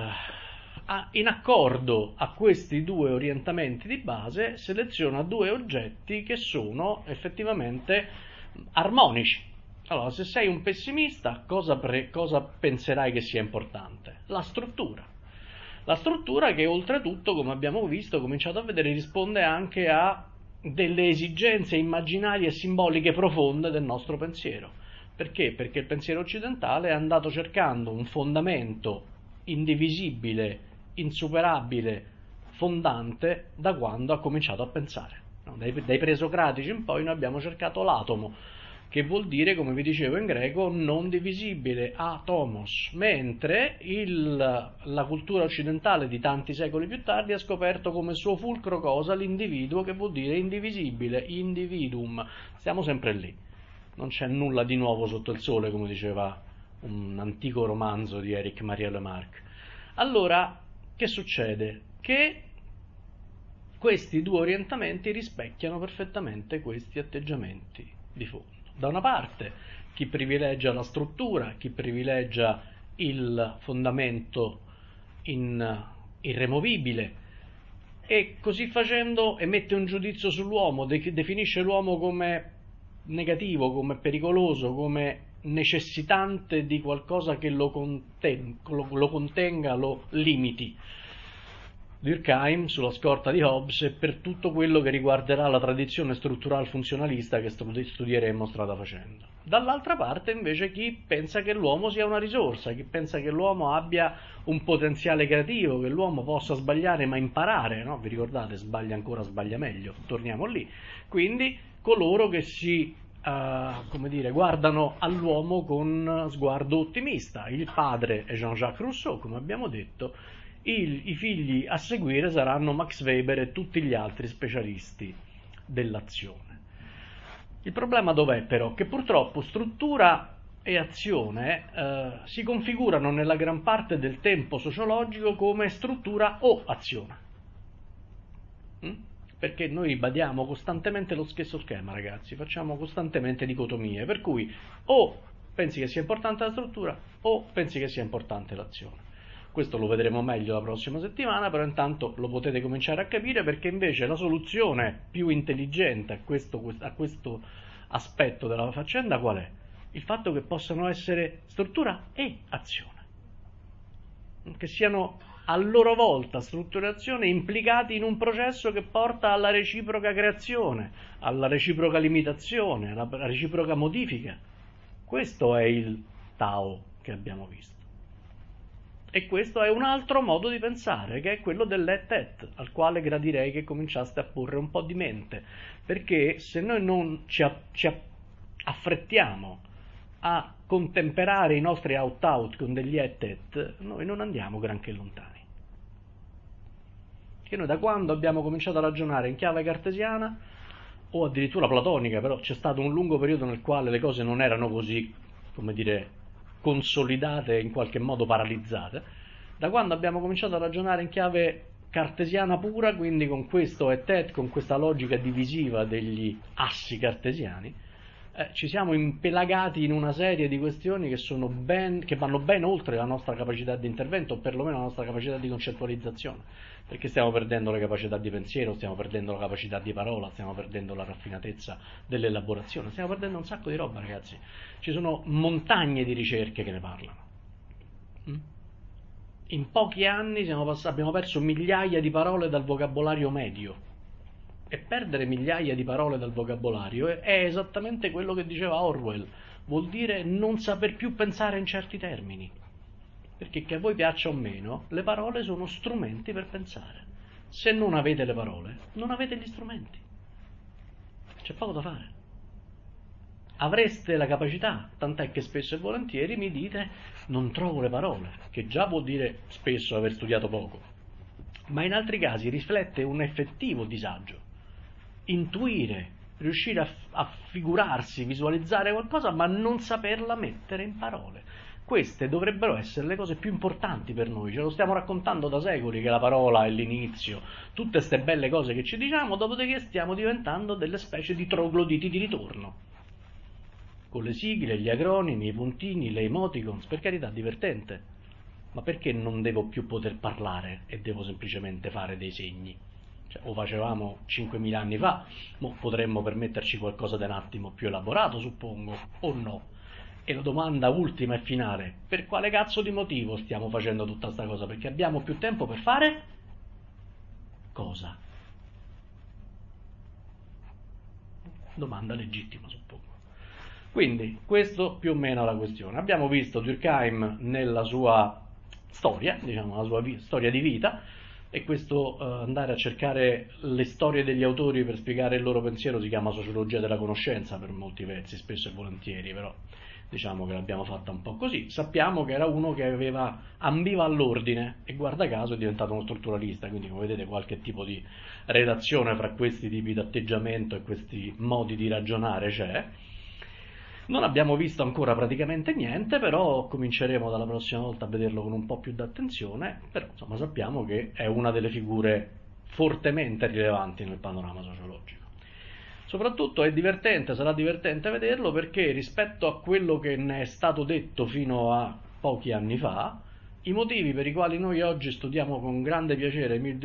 in accordo a questi 2 orientamenti di base seleziona 2 oggetti che sono effettivamente armonici. Allora, se sei un pessimista, cosa penserai che sia importante? La struttura. La struttura che oltretutto, come abbiamo visto, cominciato a vedere, risponde anche a delle esigenze immaginarie e simboliche profonde del nostro pensiero. Perché? Perché il pensiero occidentale è andato cercando un fondamento indivisibile, insuperabile, fondante da quando ha cominciato a pensare. Dai presocratici in poi noi abbiamo cercato l'atomo, che vuol dire, come vi dicevo in greco, non divisibile, atomos, mentre la cultura occidentale di tanti secoli più tardi ha scoperto come suo fulcro cosa? L'individuo, che vuol dire indivisibile, individuum. Stiamo sempre lì, non c'è nulla di nuovo sotto il sole, come diceva un antico romanzo di Éric Maria Remarque. Allora, che succede? Che questi 2 orientamenti rispecchiano perfettamente questi atteggiamenti di fondo. Da una parte chi privilegia la struttura, chi privilegia il fondamento irremovibile e così facendo emette un giudizio sull'uomo, definisce l'uomo come negativo, come pericoloso, come necessitante di qualcosa che lo contenga, lo limiti. Durkheim, sulla scorta di Hobbes, e per tutto quello che riguarderà la tradizione struttural funzionalista che studieremo strada facendo. Dall'altra parte invece chi pensa che l'uomo sia una risorsa, chi pensa che l'uomo abbia un potenziale creativo, che l'uomo possa sbagliare ma imparare, no? Vi ricordate, sbaglia ancora, sbaglia meglio, torniamo lì. Quindi coloro che si guardano all'uomo con sguardo ottimista. Il padre è Jean-Jacques Rousseau, come abbiamo detto, i figli a seguire saranno Max Weber e tutti gli altri specialisti dell'azione. Il problema dov'è però? Che purtroppo struttura e azione si configurano nella gran parte del tempo sociologico come struttura o azione. Perché noi ribadiamo costantemente lo stesso schema, ragazzi, facciamo costantemente dicotomie, per cui o pensi che sia importante la struttura o pensi che sia importante l'azione. Questo lo vedremo meglio la prossima settimana, però intanto lo potete cominciare a capire, perché invece la soluzione più intelligente a questo aspetto della faccenda qual è? Il fatto che possano essere struttura e azione, che siano a loro volta struttura e azione implicati in un processo che porta alla reciproca creazione, alla reciproca limitazione, alla reciproca modifica. Questo è il Tao che abbiamo visto. E questo è un altro modo di pensare, che è quello dell'et-et, al quale gradirei che cominciaste a porre un po' di mente, perché se noi non ci affrettiamo a contemperare i nostri out-out con degli et-et, noi non andiamo granché lontani. Che noi da quando abbiamo cominciato a ragionare in chiave cartesiana, o addirittura platonica, però c'è stato un lungo periodo nel quale le cose non erano così, come dire, consolidate e in qualche modo paralizzate, da quando abbiamo cominciato a ragionare in chiave cartesiana pura, quindi con questo et-et, con questa logica divisiva degli assi cartesiani, ci siamo impelagati in una serie di questioni che vanno ben oltre la nostra capacità di intervento, o perlomeno la nostra capacità di concettualizzazione, perché stiamo perdendo le capacità di pensiero, stiamo perdendo la capacità di parola, stiamo perdendo la raffinatezza dell'elaborazione, stiamo perdendo un sacco di roba, ragazzi. Ci sono montagne di ricerche che ne parlano. In pochi anni abbiamo perso migliaia di parole dal vocabolario medio. E perdere migliaia di parole dal vocabolario è esattamente quello che diceva Orwell, vuol dire non saper più pensare in certi termini, perché che a voi piaccia o meno, le parole sono strumenti per pensare. Se non avete le parole, non avete gli strumenti, c'è poco da fare. Avreste la capacità, tant'è che spesso e volentieri mi dite non trovo le parole, che già vuol dire spesso aver studiato poco, ma in altri casi riflette un effettivo disagio. Intuire, riuscire a figurarsi, visualizzare qualcosa, ma non saperla mettere in parole. Queste dovrebbero essere le cose più importanti per noi, ce lo stiamo raccontando da secoli che la parola è l'inizio, tutte queste belle cose che ci diciamo, dopodiché stiamo diventando delle specie di trogloditi di ritorno, con le sigle, gli acronimi, i puntini, le emoticons, per carità, divertente, ma perché non devo più poter parlare e devo semplicemente fare dei segni? O facevamo 5.000 anni fa, potremmo permetterci qualcosa di un attimo più elaborato, suppongo, o no? E la domanda ultima e finale, per quale cazzo di motivo stiamo facendo tutta sta cosa? Perché abbiamo più tempo per fare cosa? Domanda legittima, suppongo. Quindi, questo più o meno è la questione. Abbiamo visto Durkheim nella sua storia, diciamo, la sua storia di vita, e questo andare a cercare le storie degli autori per spiegare il loro pensiero si chiama sociologia della conoscenza per molti versi, spesso e volentieri, però diciamo che l'abbiamo fatta un po' così. Sappiamo che era uno che ambiva all'ordine e guarda caso è diventato uno strutturalista, quindi come vedete qualche tipo di relazione fra questi tipi di atteggiamento e questi modi di ragionare c'è. Non abbiamo visto ancora praticamente niente, però cominceremo dalla prossima volta a vederlo con un po' più d'attenzione, però insomma sappiamo che è una delle figure fortemente rilevanti nel panorama sociologico. Soprattutto sarà divertente vederlo perché rispetto a quello che ne è stato detto fino a pochi anni fa, i motivi per i quali noi oggi studiamo con grande piacere Emile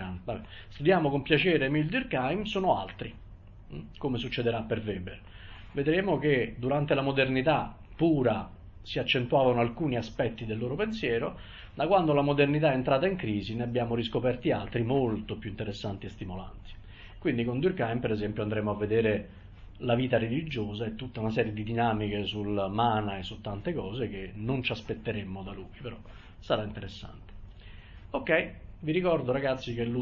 Durkheim sono altri, come succederà per Weber. Vedremo che durante la modernità pura si accentuavano alcuni aspetti del loro pensiero, da quando la modernità è entrata in crisi ne abbiamo riscoperti altri molto più interessanti e stimolanti. Quindi con Durkheim, per esempio, andremo a vedere la vita religiosa e tutta una serie di dinamiche sul mana e su tante cose che non ci aspetteremmo da lui, però sarà interessante. Ok, vi ricordo ragazzi che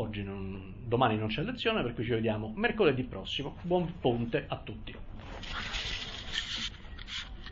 domani non c'è lezione, per cui ci vediamo mercoledì prossimo. Buon ponte a tutti.